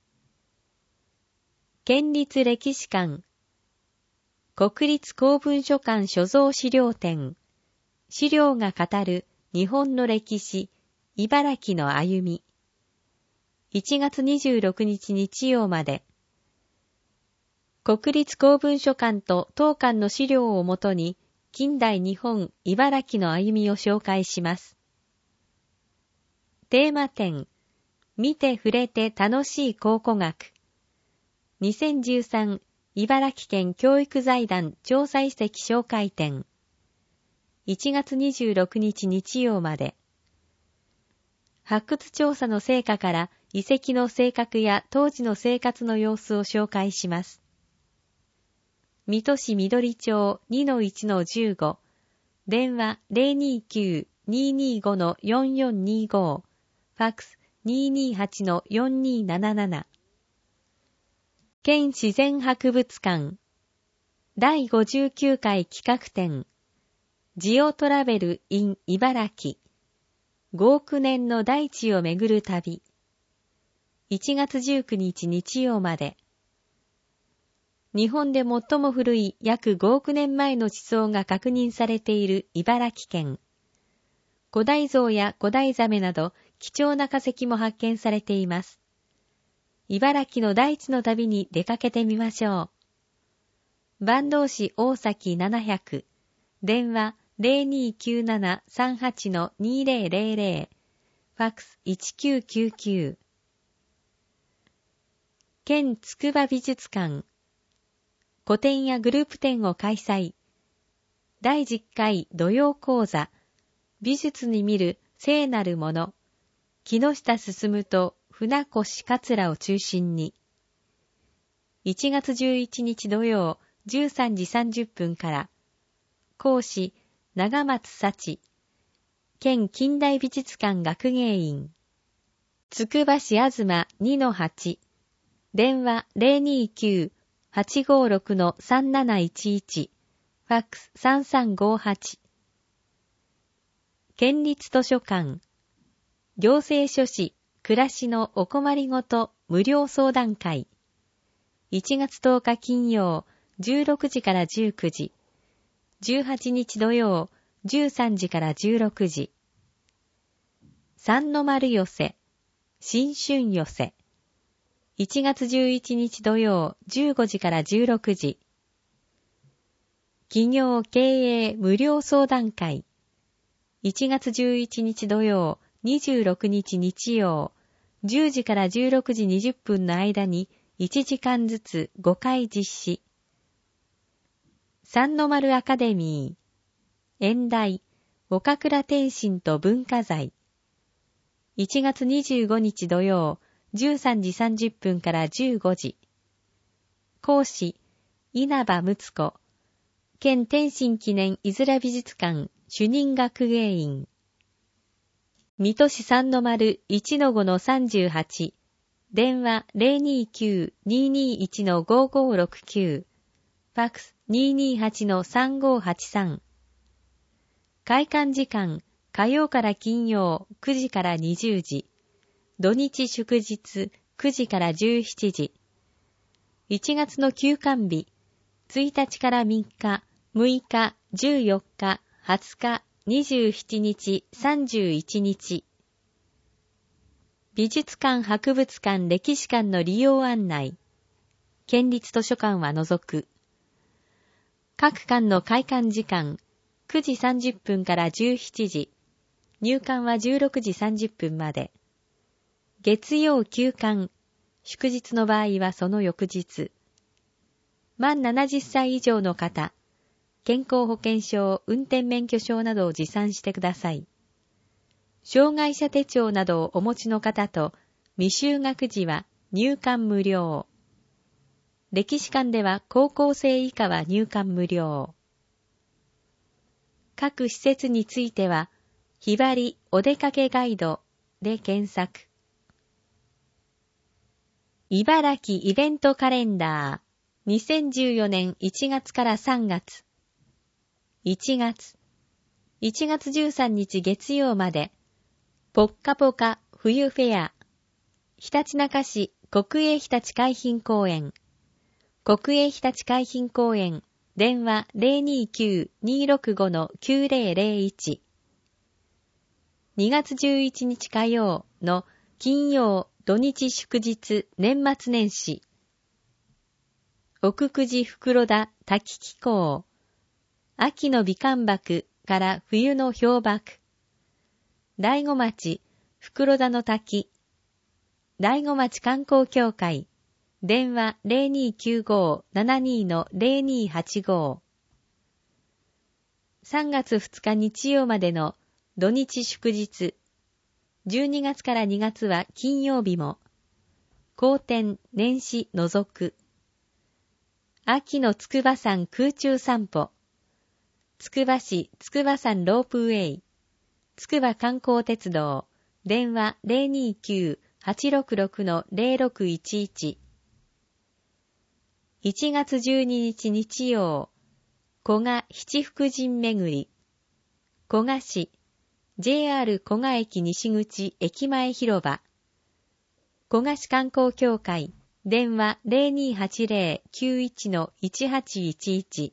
県立歴史館。国立公文書館所蔵資料展。資料が語る日本の歴史、茨城の歩み。いちがつにじゅうろくにち日曜まで。国立公文書館と当館の資料をもとに、近代日本、茨城の歩みを紹介します。テーマ展、見て触れて楽しい考古学。にせんじゅうさん茨城県教育財団調査遺跡紹介展。いちがつにじゅうろくにち日曜まで。発掘調査の成果から遺跡の性格や当時の生活の様子を紹介します。水戸市緑町 にのいちのじゅうご。電話 ゼロにきゅう にーにーご よんよんにーご。ファックス にーにーはち よんにーなななな。県自然博物館。だいごじゅうきゅうかい企画展。ジオトラベル in 茨城。ごおくねんの大地をめぐる旅。いちがつじゅうくにち日曜まで。日本で最も古い約ごおくねんまえの地層が確認されている茨城県。古代象や古代ザメなど貴重な化石も発見されています。茨城の大地の旅に出かけてみましょう。坂東市大崎ななひゃく。電話 ゼロにきゅうなな さんはち にゼロゼロゼロ。ファックスいちきゅうきゅうきゅう。県筑波美術館。個展やグループ展を開催。だいじゅっかい土曜講座。美術に見る聖なるもの。木下進と船越桂を中心に。いちがつじゅういちにち土曜じゅうさんじさんじゅっぷんから。講師、長松幸。県近代美術館学芸員。つくば市あずま にのはち。電話 ゼロにきゅう はちごろく さんなないちいち。ファックスさんさんごはち。 県立図書館、行政書士、暮らしのお困りごと無料相談会。いちがつとおか金曜、じゅうろくじからじゅうくじ。じゅうはちにち土曜、じゅうさんじからじゅうろくじ。三の丸寄せ、新春寄せ。いちがつじゅういちにち土曜、じゅうごじからじゅうろくじ。企業経営無料相談会。いちがつじゅういちにち土曜、にじゅうろくにち日曜、じゅうじからじゅうろくじにじゅっぷんの間にいちじかんずつごかい実施。三の丸アカデミー。演題、岡倉天心と文化財。いちがつにじゅうごにち土曜、じゅうさんじさんじゅっぷんからじゅうごじ。講師、稲葉睦子。県天心記念いずら美術館主任学芸員。水戸市三の丸 いちのごのさんじゅうはち。電話 ゼロにきゅう にーにーいち のごーごーろくきゅう。ファックス にーにーはち のさんごーはちさん。開館時間、火曜から金曜くじからにじゅうじ。土日祝日くじからじゅうしちじ。いちがつの休館日、ついたちからみっか、むいか、じゅうよっか、はつか、にじゅうしちにち、さんじゅういちにち。美術館、博物館、歴史館の利用案内。県立図書館は除く。各館の開館時間、くじさんじゅっぷんからじゅうしちじ。入館はじゅうろくじさんじゅっぷんまで。月曜休館、祝日の場合はその翌日。満ななじゅっさい以上の方、健康保険証、運転免許証などを持参してください。障害者手帳などをお持ちの方と、未就学児は入館無料。歴史館では高校生以下は入館無料。各施設については、ひばりお出かけガイドで検索。茨城イベントカレンダー。にせんじゅうよねんいちがつからさんがつ。いちがつ。いちがつじゅうさんにち月曜まで。ぽっかぽか冬フェア。ひたちなか市国営ひたち海浜公園。国営ひたち海浜公園。電話 ゼロにきゅう にーろくご のきゅうぜろぜろいち。にがつじゅういちにち火曜の金曜土日祝日年末年始。奥久慈袋田滝紀行。秋の美観瀑から冬の氷瀑。大子町袋田の滝。大子町観光協会。電話 ゼロにきゅうご ななに の ゼロにはちご。さんがつふつか日曜までの土日祝日。じゅうにがつからにがつは金曜日も。好天年始除く。秋の筑波山空中散歩。つくば市筑波山ロープウェイ。つくば観光鉄道。電話 ゼロにきゅう はちろくろく の ゼロろくいちいち。いちがつじゅうににち日曜。古賀七福神巡り。古賀市 ジェイアール 古賀駅西口駅前広場。古賀市観光協会。電話 ゼロにはちゼロ きゅういち の いちはちいちいち。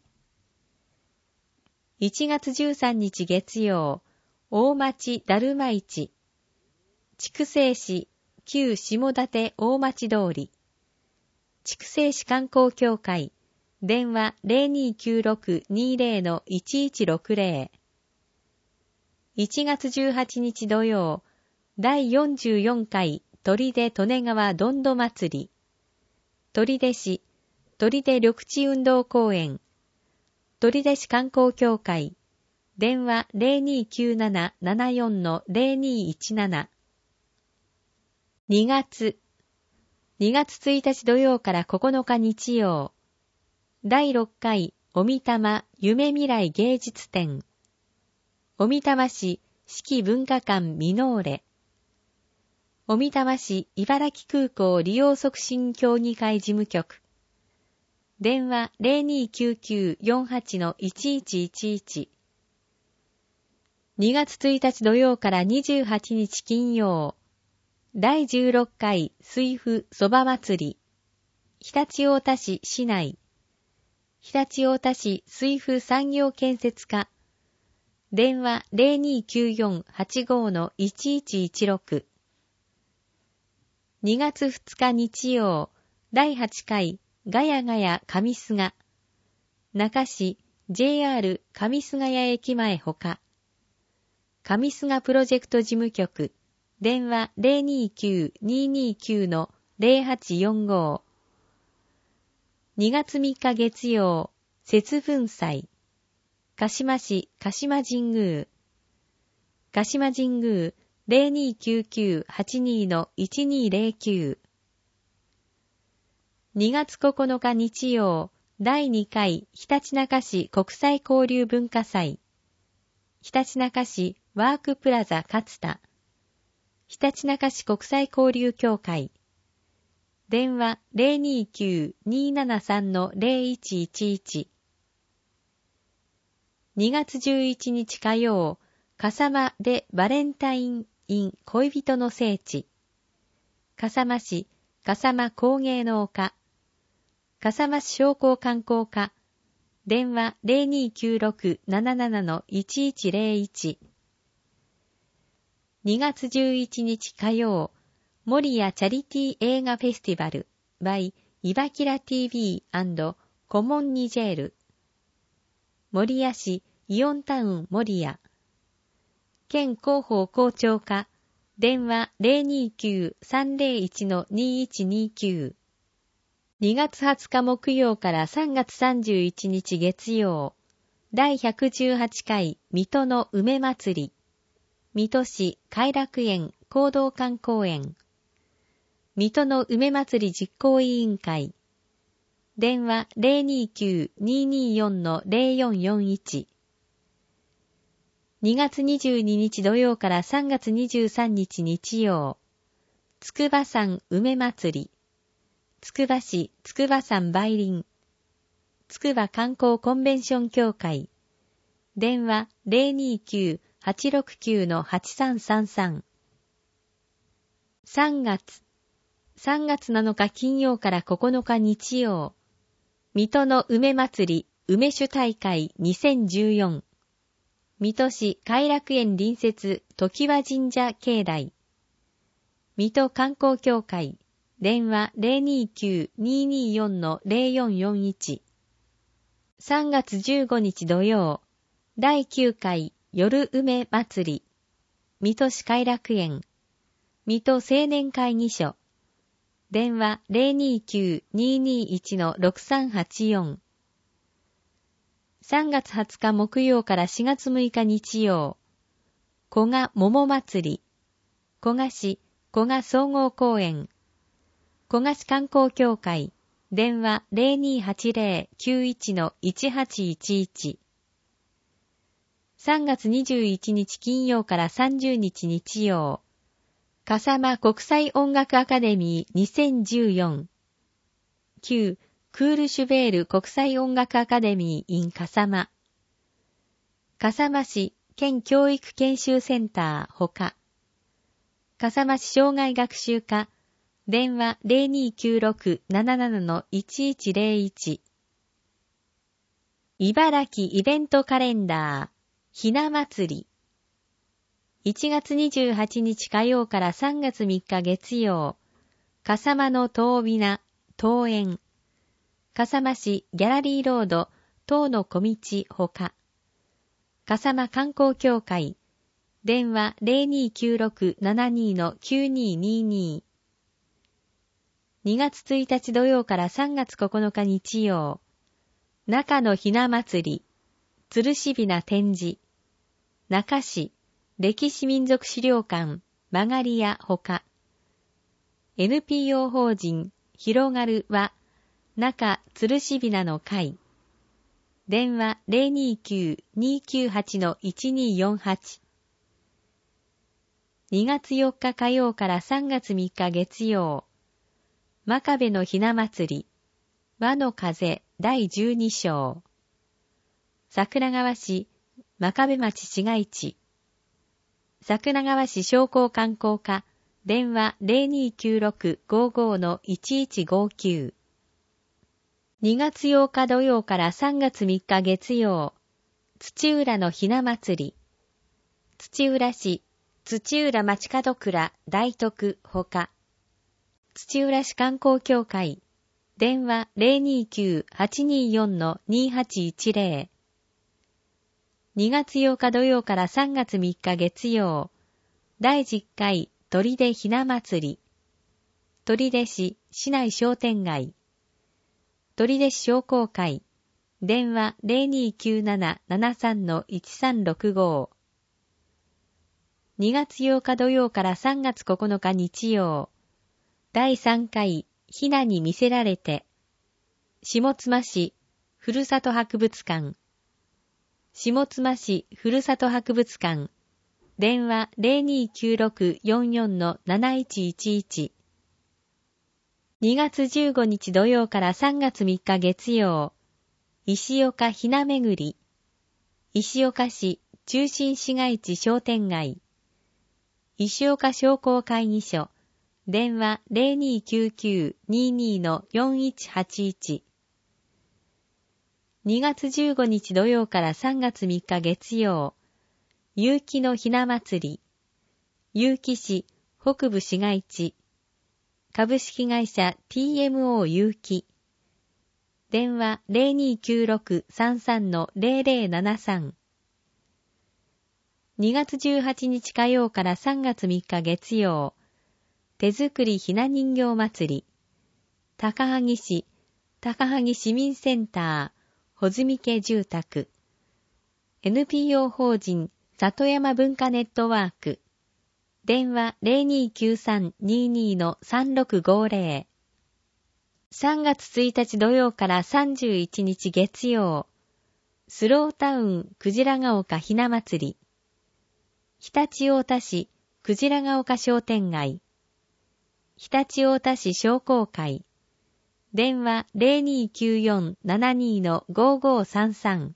いちがつじゅうさんにち月曜。大町だるま市。筑西市旧下館大町通り。筑西市観光協会。電話 ゼロにきゅうろく にーぜろ の いちいちろくぜろ。いちがつじゅうはちにち土曜。だいよんじゅうよんかい取手利根川どんど祭り。取手市取手緑地運動公園。取手市観光協会。電話 ゼロにきゅうなな ななよん の ゼロにいちなな。にがつ。にがつついたち土曜からここのか日曜。だいろっかいおみたま夢未来芸術展。おみたま市四季文化館ミノーレ。おみたま市茨城空港利用促進協議会事務局。電話 ゼロにきゅうきゅう よんはち の いちいちいちいち。 にがつついたち土曜からにじゅうはちにち金曜、だいじゅうろっかい水府そば祭り、常陸太田市市内、常陸太田市水府産業建設課、電話 ゼロにーきゅうよんはちごのいちいちいちろく。にがつふつか日曜、だいはちかいガヤガヤ上菅、中市 ジェイアール 上菅谷駅前ほか、上菅プロジェクト事務局、電話 ゼロにーきゅうにーにーきゅうのゼロはちよんご。にがつみっか月曜、節分祭、鹿島市鹿島神宮、鹿島神宮 ゼロにーきゅうきゅうはちにのいちにーゼロきゅう。にがつここのか日曜、だいにかいひたちなか市国際交流文化祭、ひたちなか市ワークプラザ勝田、ひたちなか市国際交流協会、電話 ゼロにーきゅうにーななさんのゼロいちいちいち。にがつじゅういちにち火曜、笠間でバレンタイン in 恋人の聖地、笠間市笠間工芸の丘、笠間市商工観光課、電話 ゼロにーきゅうろくななななのいちいちゼロいち。にがつじゅういちにち火曜、守谷チャリティー映画フェスティバル by イバキラ ティーブイ& コモンニジェール、守谷市イオンタウン守谷、県広報広聴課、電話 ゼロにーきゅうさんゼロいちのにいちにきゅう。にがつはつか木曜からさんがつさんじゅういちにち月曜、だいひゃくじゅうはちかい水戸の梅祭り、水戸市偕楽園行動館公園、水戸の梅祭り実行委員会、電話 ゼロにーきゅうにーにーよんのゼロよんよんいち。にがつにじゅうににち土曜からさんがつにじゅうさんにち日曜、筑波山梅祭り、つくば市筑波山梅林、つくば観光コンベンション協会、電話 ゼロにーきゅうはちろくきゅうのはちさんさんさん。さんがつ、さんがつなのか金曜からここのか日曜、水戸の梅祭り梅酒大会にせんじゅうよん、水戸市偕楽園隣接常盤神社境内、水戸観光協会、電話 ゼロにーきゅうにーにーよんのゼロよんよんいち。さんがつじゅうごにち土曜、だいきゅうかい夜梅祭り、水戸市偕楽園、水戸青年会議所、電話 ゼロにーきゅうにーにーいちのろくさんはちよん。さんがつはつか木曜からしがつむいか日曜、古賀桃祭り、古賀市古賀総合公園、古賀市観光協会、電話 ゼロにーはちゼロきゅういちのいちはちいちいち。さんがつにじゅういちにち金曜からさんじゅうにち日曜、笠間国際音楽アカデミーにせんじゅうよん。旧クールシュベール国際音楽アカデミー in 笠間。笠間市県教育研修センターほか。笠間市障害学習課、電話 ゼロにーきゅうろくななななのいちいちゼロいち。茨城イベントカレンダー、ひな祭り。いちがつにじゅうはちにち火曜からさんがつみっか月曜、笠間の遠びな、桃園。笠間市ギャラリーロード、東の小道ほか。笠間観光協会、電話 ゼロにーきゅうろくななにのきゅうにーにーにー。にがつついたち土曜からさんがつここのか日曜、中のひな祭り、つるしびな展示、中市、歴史民族資料館、曲がり屋ほか。エヌピーオー 法人、広がるは、中つるしびなの会。電話 ゼロにーきゅうにーきゅうはちのいちにーよんはち。にがつよっか火曜からさんがつみっか月曜、真壁のひな祭り、和の風だいじゅうに章。桜川市真壁町市街地、 桜川市商工観光課、電話 ゼロにきゅうろく ごーごー のいちいちごーきゅう。にがつようか土曜からさんがつみっか月曜、土浦のひな祭り。土浦市、土浦町角倉大徳ほか。土浦市観光協会、電話 ゼロにきゅう はちによん のにはちいちゼロ。にがつようか土曜からさんがつみっか月曜、だいじゅっかい取手ひな祭り。取手市市内商店街。取手市商工会。電話 ゼロにきゅうなな ななさん のいちさんろくご。にがつようか土曜からさんがつここのか日曜。だいさんかいひなに見せられて。下妻市ふるさと博物館。下妻市ふるさと博物館。電話 ゼロにきゅうろく よんよん のなないちいちいち。にがつじゅうごにち土曜からさんがつみっか月曜。石岡ひなめぐり。石岡市中心市街地商店街。石岡商工会議所。電話 ゼロにきゅうきゅう にーにー のよんいちはちいち。にがつじゅうごにち土曜からさんがつみっか月曜。結城のひな祭り。結城市北部市街地。株式会社 ティーエムオー 結城。電話 ゼロにきゅうろく さんさん のゼロゼロななさん。にがつじゅうはちにち火曜からさんがつみっか月曜。手作りひな人形祭り。高萩市、高萩市民センター、穂積家住宅。エヌピーオー 法人、里山文化ネットワーク。電話 ゼロにきゅうさん にーにー のさんろくごゼロ。さんがつついたち土曜からさんじゅういちにち月曜。スロータウンくじらが丘ひな祭り。常陸太田市くじらが丘商店街。常陸太田市商工会。電話 ゼロにきゅうよん ななにー のごーごーさんさん。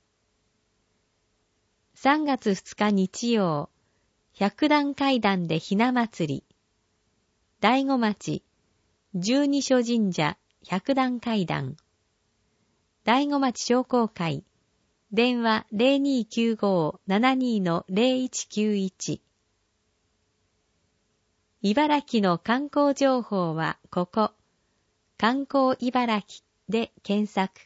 さんがつふつか日曜。百段階段でひな祭り。大子町十二所神社百段階段。大子町商工会。電話 ゼロにきゅうご ななにー のゼロいちきゅういち。茨城の観光情報はここ。観光茨城で検索。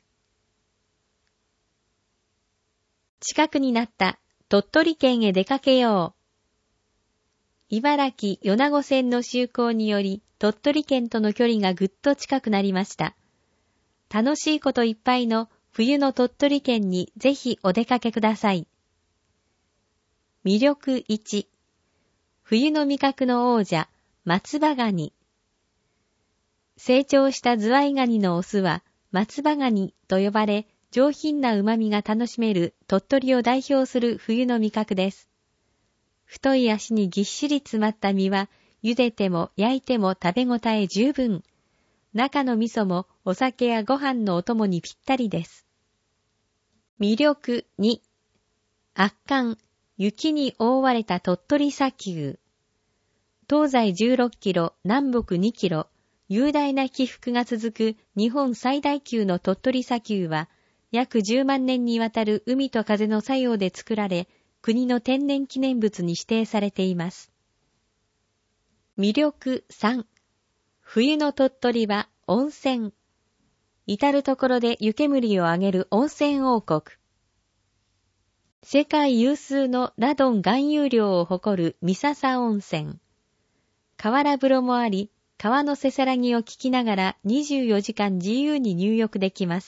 近くになった鳥取県へ出かけよう。茨城米子線の就航により鳥取県との距離がぐっと近くなりました。楽しいこといっぱいの冬の鳥取県にぜひお出かけください。魅力いち。冬の味覚の王者、松葉ガニ。成長したズワイガニのオスは松葉ガニと呼ばれ、上品な旨味が楽しめる鳥取を代表する冬の味覚です。太い足にぎっしり詰まった身は、茹でても焼いても食べ応え十分。中の味噌もお酒やご飯のお供にぴったりです。魅力に。圧巻、雪に覆われた鳥取砂丘。東西じゅうろっキロ、南北にキロ、雄大な起伏が続く日本最大級の鳥取砂丘は、約じゅうまんねんにわたる海と風の作用で作られ、国の天然記念物に指定されています。魅力さん。冬の鳥取は温泉。至るところで湯煙を上げる温泉王国。世界有数のラドン含有量を誇る三笹温泉。河原風呂もあり、川のせせらぎを聞きながらにじゅうよじかん自由に入浴できます。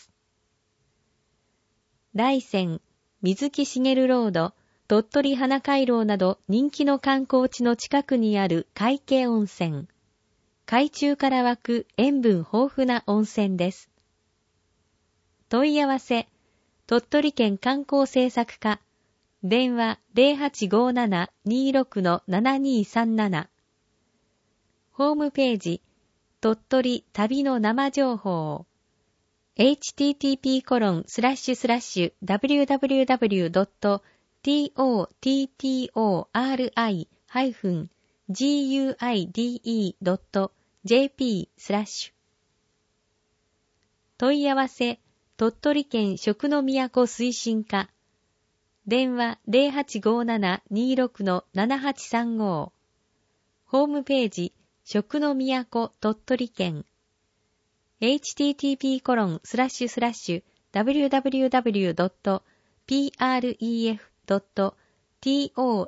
大山、水木しげるロード、鳥取花回廊など人気の観光地の近くにある海景温泉。海中から湧く塩分豊富な温泉です。問い合わせ、鳥取県観光政策課、電話 ゼロはちごーなな にーろく のななにーさんなな。ホームページ、鳥取旅の生情報。エイチティーティーピーコロンスラッシュスラッシュダブリューダブリューダブリュードットトリトリ -guide.jp スラッシュ問い合わせ鳥取県食の都推進課電話 ゼロはちごーなな にーろく のななはちさんご ホームページ食の都鳥取県 エイチティーティーピーコロンスラッシュスラッシュダブリューダブリューダブリュードットピーアールイーエフドットトッ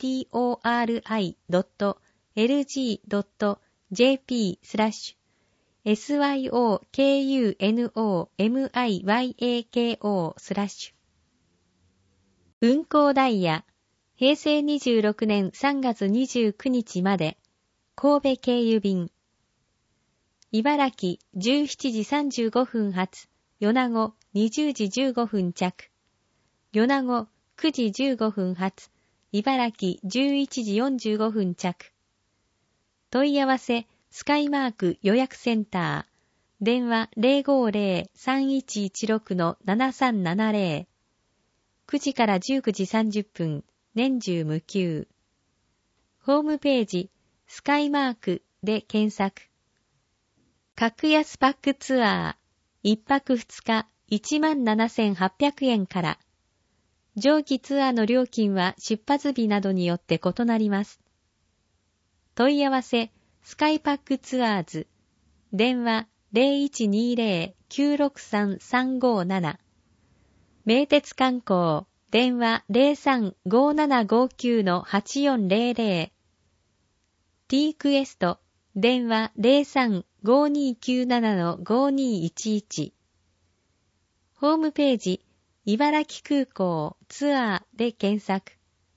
トエルジードットジェーピー スラッシュ エスワイオーケーユーエヌオーエムアイワイエーケーオー スラッシュ運行ダイヤへいせいにじゅうろくねんさんがつにじゅうくにちまで神戸経由便茨城じゅうしちじさんじゅうごふん発米子にじゅうじじゅうごふん着米子くじじゅうごふん発茨城じゅういちじよんじゅうごふん着問い合わせスカイマーク予約センター電話 ゼロごーゼロ さんいちいちろく のななさんななゼロくじからじゅうくじさんじゅっぷん年中無休ホームページスカイマークで検索格安パックツアーいっぱくふつか いちまんななせんはっぴゃくえんから上記ツアーの料金は出発日などによって異なります。問い合わせスカイパックツアーズ電話 ゼロいちにゼロ きゅうろくさん さんごーなな 名鉄観光電話 ゼロさん ごーななごーきゅう のはちよんゼロゼロ T クエスト電話 ゼロさん ごーにーきゅうなな のごーにーいちいちホームページ茨城空港ツアーで検索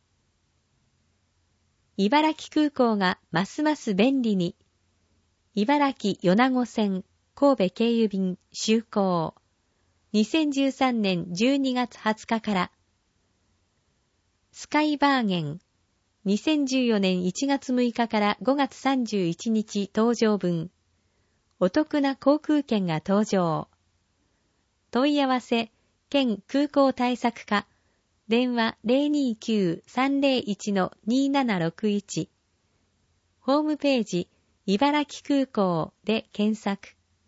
茨城空港がますます便利に茨城米子線神戸経由便就航にせんじゅうさんねんじゅうにがつはつかからスカイバーゲンにせんじゅうよねんいちがつむいかからごがつさんじゅういちにち搭乗分お得な航空券が登場問い合わせ県空港対策課電話 ゼロにきゅう さんゼロいち のにーななろくいちホームページ茨城空港で検索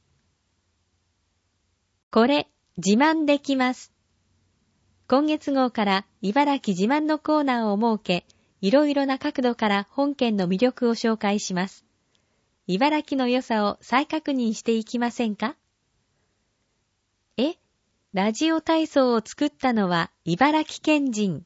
これ自慢できます今月号から茨城自慢のコーナーを設けいろいろな角度から本県の魅力を紹介します茨城の良さを再確認していきませんかえラジオ体操を作ったのは茨城県人。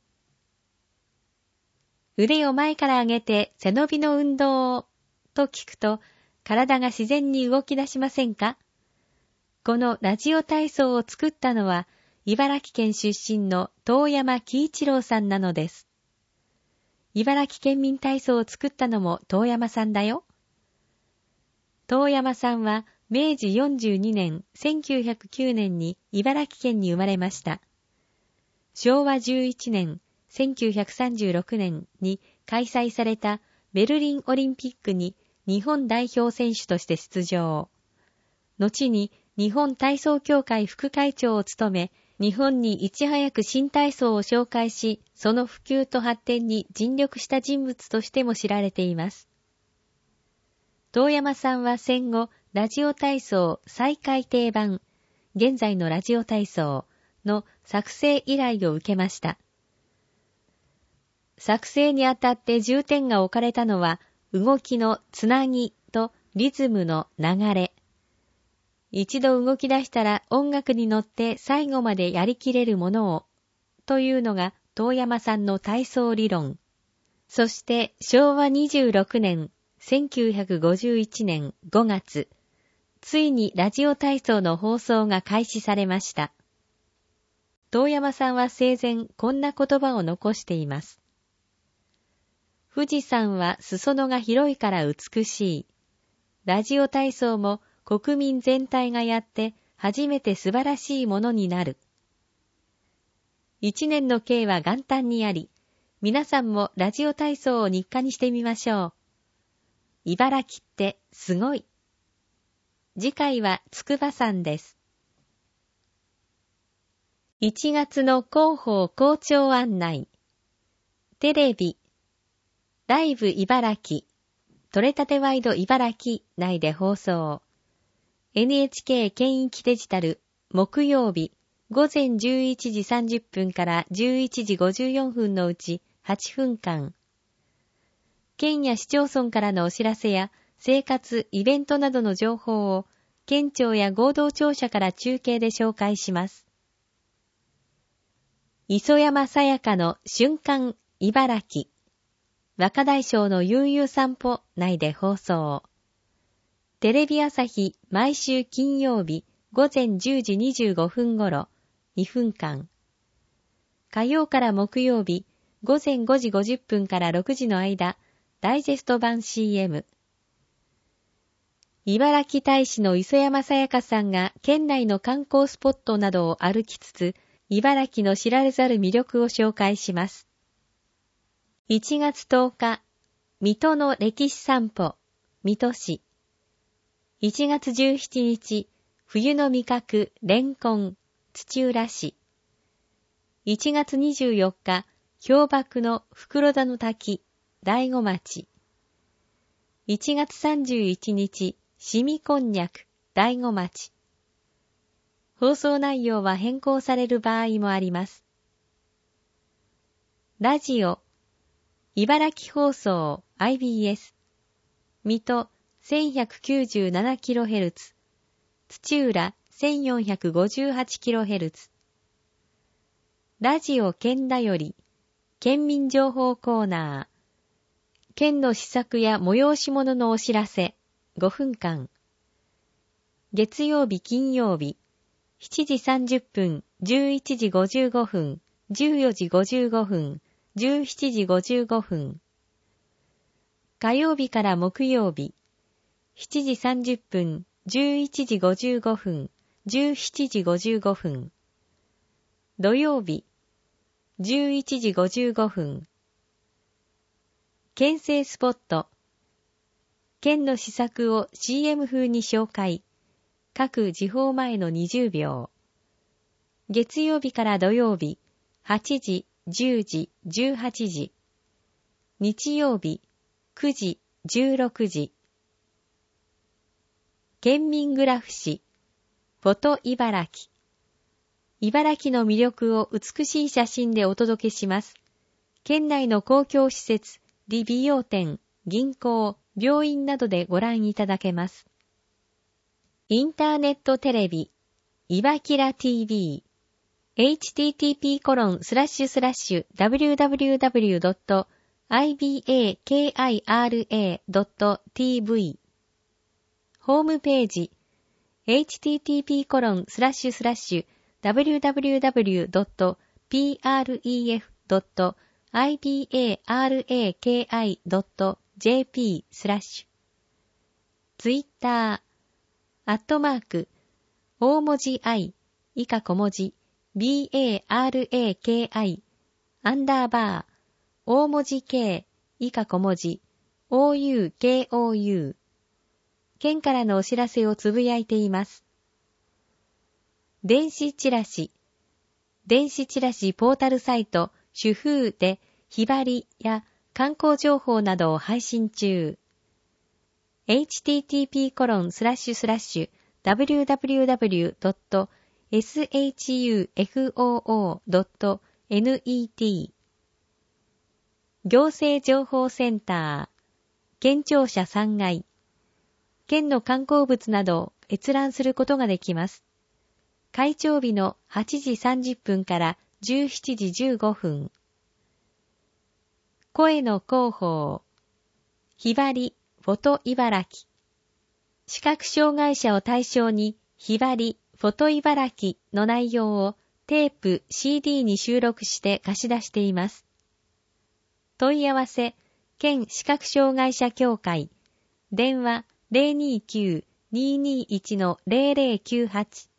腕を前から上げて背伸びの運動をと聞くと体が自然に動き出しませんかこのラジオ体操を作ったのは茨城県出身の遠山喜一郎さんなのです。茨城県民体操を作ったのも遠山さんだよ。遠山さんはめいじよんじゅうにねんせんきゅうひゃくきゅうねんに茨城県に生まれました。しょうわじゅういちねんせんきゅうひゃくさんじゅうろくねんに開催されたベルリンオリンピックに日本代表選手として出場。後に日本体操協会副会長を務め、日本にいち早く新体操を紹介し、その普及と発展に尽力した人物としても知られています。遠山さんは戦後、ラジオ体操再改訂版、現在のラジオ体操の作成依頼を受けました。作成にあたって重点が置かれたのは、動きのつなぎとリズムの流れ。一度動き出したら音楽に乗って最後までやりきれるものを、というのが遠山さんの体操理論。そしてしょうわにじゅうろくねん、せんきゅうひゃくごじゅういちねんごがつ、ついにラジオ体操の放送が開始されました。遠山さんは生前こんな言葉を残しています。富士山は裾野が広いから美しい。ラジオ体操も国民全体がやって初めて素晴らしいものになる。一年の計は元旦にあり、皆さんもラジオ体操を日課にしてみましょう。茨城ってすごい。次回は筑波山です。いちがつの広報校長案内。テレビライブ茨城、取れたてワイド茨城内で放送。エヌエイチケー 県域デジタル、木曜日、午前じゅういちじさんじゅっぷんからじゅういちじごじゅうよんふんのうちはちふんかん。県や市町村からのお知らせや生活、イベントなどの情報を県庁や合同庁舎から中継で紹介します。磯山さやかの瞬間茨城。若大将の悠々散歩内で放送。テレビ朝日毎週金曜日午前じゅうじにじゅうごふん頃にふんかん。火曜から木曜日午前ごじごじゅっぷんからろくじの間ダイジェスト版 シーエム。茨城大使の磯山さやかさんが県内の観光スポットなどを歩きつつ、茨城の知られざる魅力を紹介します。いちがつとおか、水戸の歴史散歩、水戸市。いちがつじゅうしちにち、冬の味覚、レンコン、土浦市。いちがつにじゅうよっか、氷瀑の袋田の滝、大子町。いちがつさんじゅういちにち、しみこんにゃく、大子町。放送内容は変更される場合もあります。ラジオ、茨城放送 アイビーエス。水戸 せんひゃくきゅうじゅうななキロヘルツ。土浦 せんよんひゃくごじゅうはちキロヘルツ。ラジオ県だより、県民情報コーナー。県の施策や催し物のお知らせ、ごふんかん。月曜日金曜日、しちじさんじゅっぷん、じゅういちじごじゅうごふん、じゅうよじごじゅうごふん、じゅうしちじごじゅうごふん。火曜日から木曜日、しちじさんじゅっぷん、じゅういちじごじゅうごふん、じゅうしちじごじゅうごふん。土曜日、じゅういちじごじゅうごふん。県政スポット。県の施策を シーエム 風に紹介。各時報前のにじゅうびょう。月曜日から土曜日、はちじ、じゅうじ、じゅうはちじ。日曜日、くじ、じゅうろくじ。県民グラフ誌、フォト茨城。茨城の魅力を美しい写真でお届けします。県内の公共施設、理美容店、銀行、病院などでご覧いただけます。インターネットテレビ、いばきら ティーブイ、エイチティーティーピーコロンスラッシュスラッシュダブリューダブリューダブリュードットアイビーエーケーアイアールエードットティーブイ ホームページ エイチティーティーピーコロンスラッシュスラッシュダブリューダブリューダブリュードットピーアールイーエフドットアイビーエーアールエーケーアイドットジェーピー スラッシュツイッターアットマーク大文字 I 以下小文字 ビーエーアールエーケーアイ アンダーバー大文字 K 以下小文字 オーユーケーオーユー 県からのお知らせをつぶやいています。電子チラシ電子チラシポータルサイト主風でひばりや観光情報などを配信中。エイチティーティーピーコロンスラッシュスラッシュダブリューダブリューダブリュードットエスエイチユーエフオーオードットネット 行政情報センター県庁舎さんがい県の観光物などを閲覧することができます。開庁日のはちじさんじゅっぷんからじゅうしちじじゅうごふん。声の広報ひばりフォト茨城視覚障害者を対象にひばりフォト茨城の内容をテープ シーディー に収録して貸し出しています。問い合わせ県視覚障害者協会電話 ゼロにきゅう にーにーいち のゼロゼロきゅうはち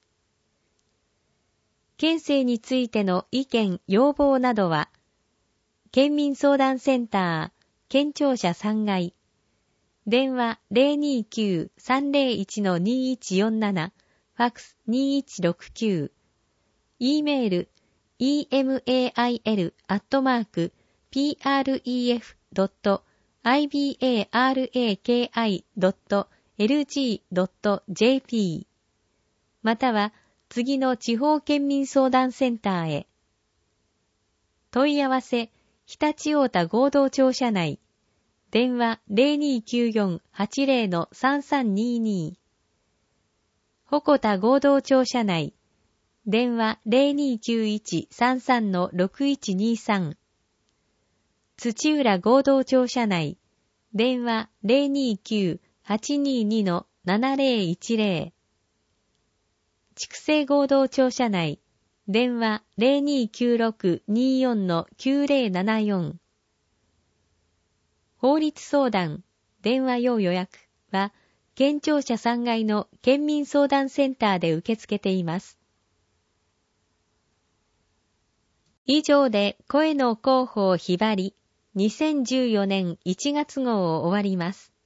県政についての意見要望などは県民相談センター県庁舎さんがい電話 ゼロにきゅう さんゼロいち のにーいちよんなな ファックス にーいちろくきゅう E メール イーエムエーアイエル アットマーク ピーアールイーエフ ドットアイビーエーアールエーケーアイドットエルジードットジェーピー または次の地方県民相談センターへ。問い合わせ、日立太田合同庁舎内。電話 ゼロにーきゅうよんはちゼロのさんさんにーにー。鉾田合同庁舎内。電話 ゼロにーきゅういちさんさんのろくいちにーさん。土浦合同庁舎内。電話 ゼロにーきゅうはちにーにのななゼロいちゼロ。筑西合同庁舎内。電話 ゼロにーきゅうろくにーよんのきゅうゼロななよん。法律相談、電話用予約は、県庁舎さんがいの県民相談センターで受け付けています。以上で声の広報ひばりにせんじゅうよねんいちがつ号を終わります。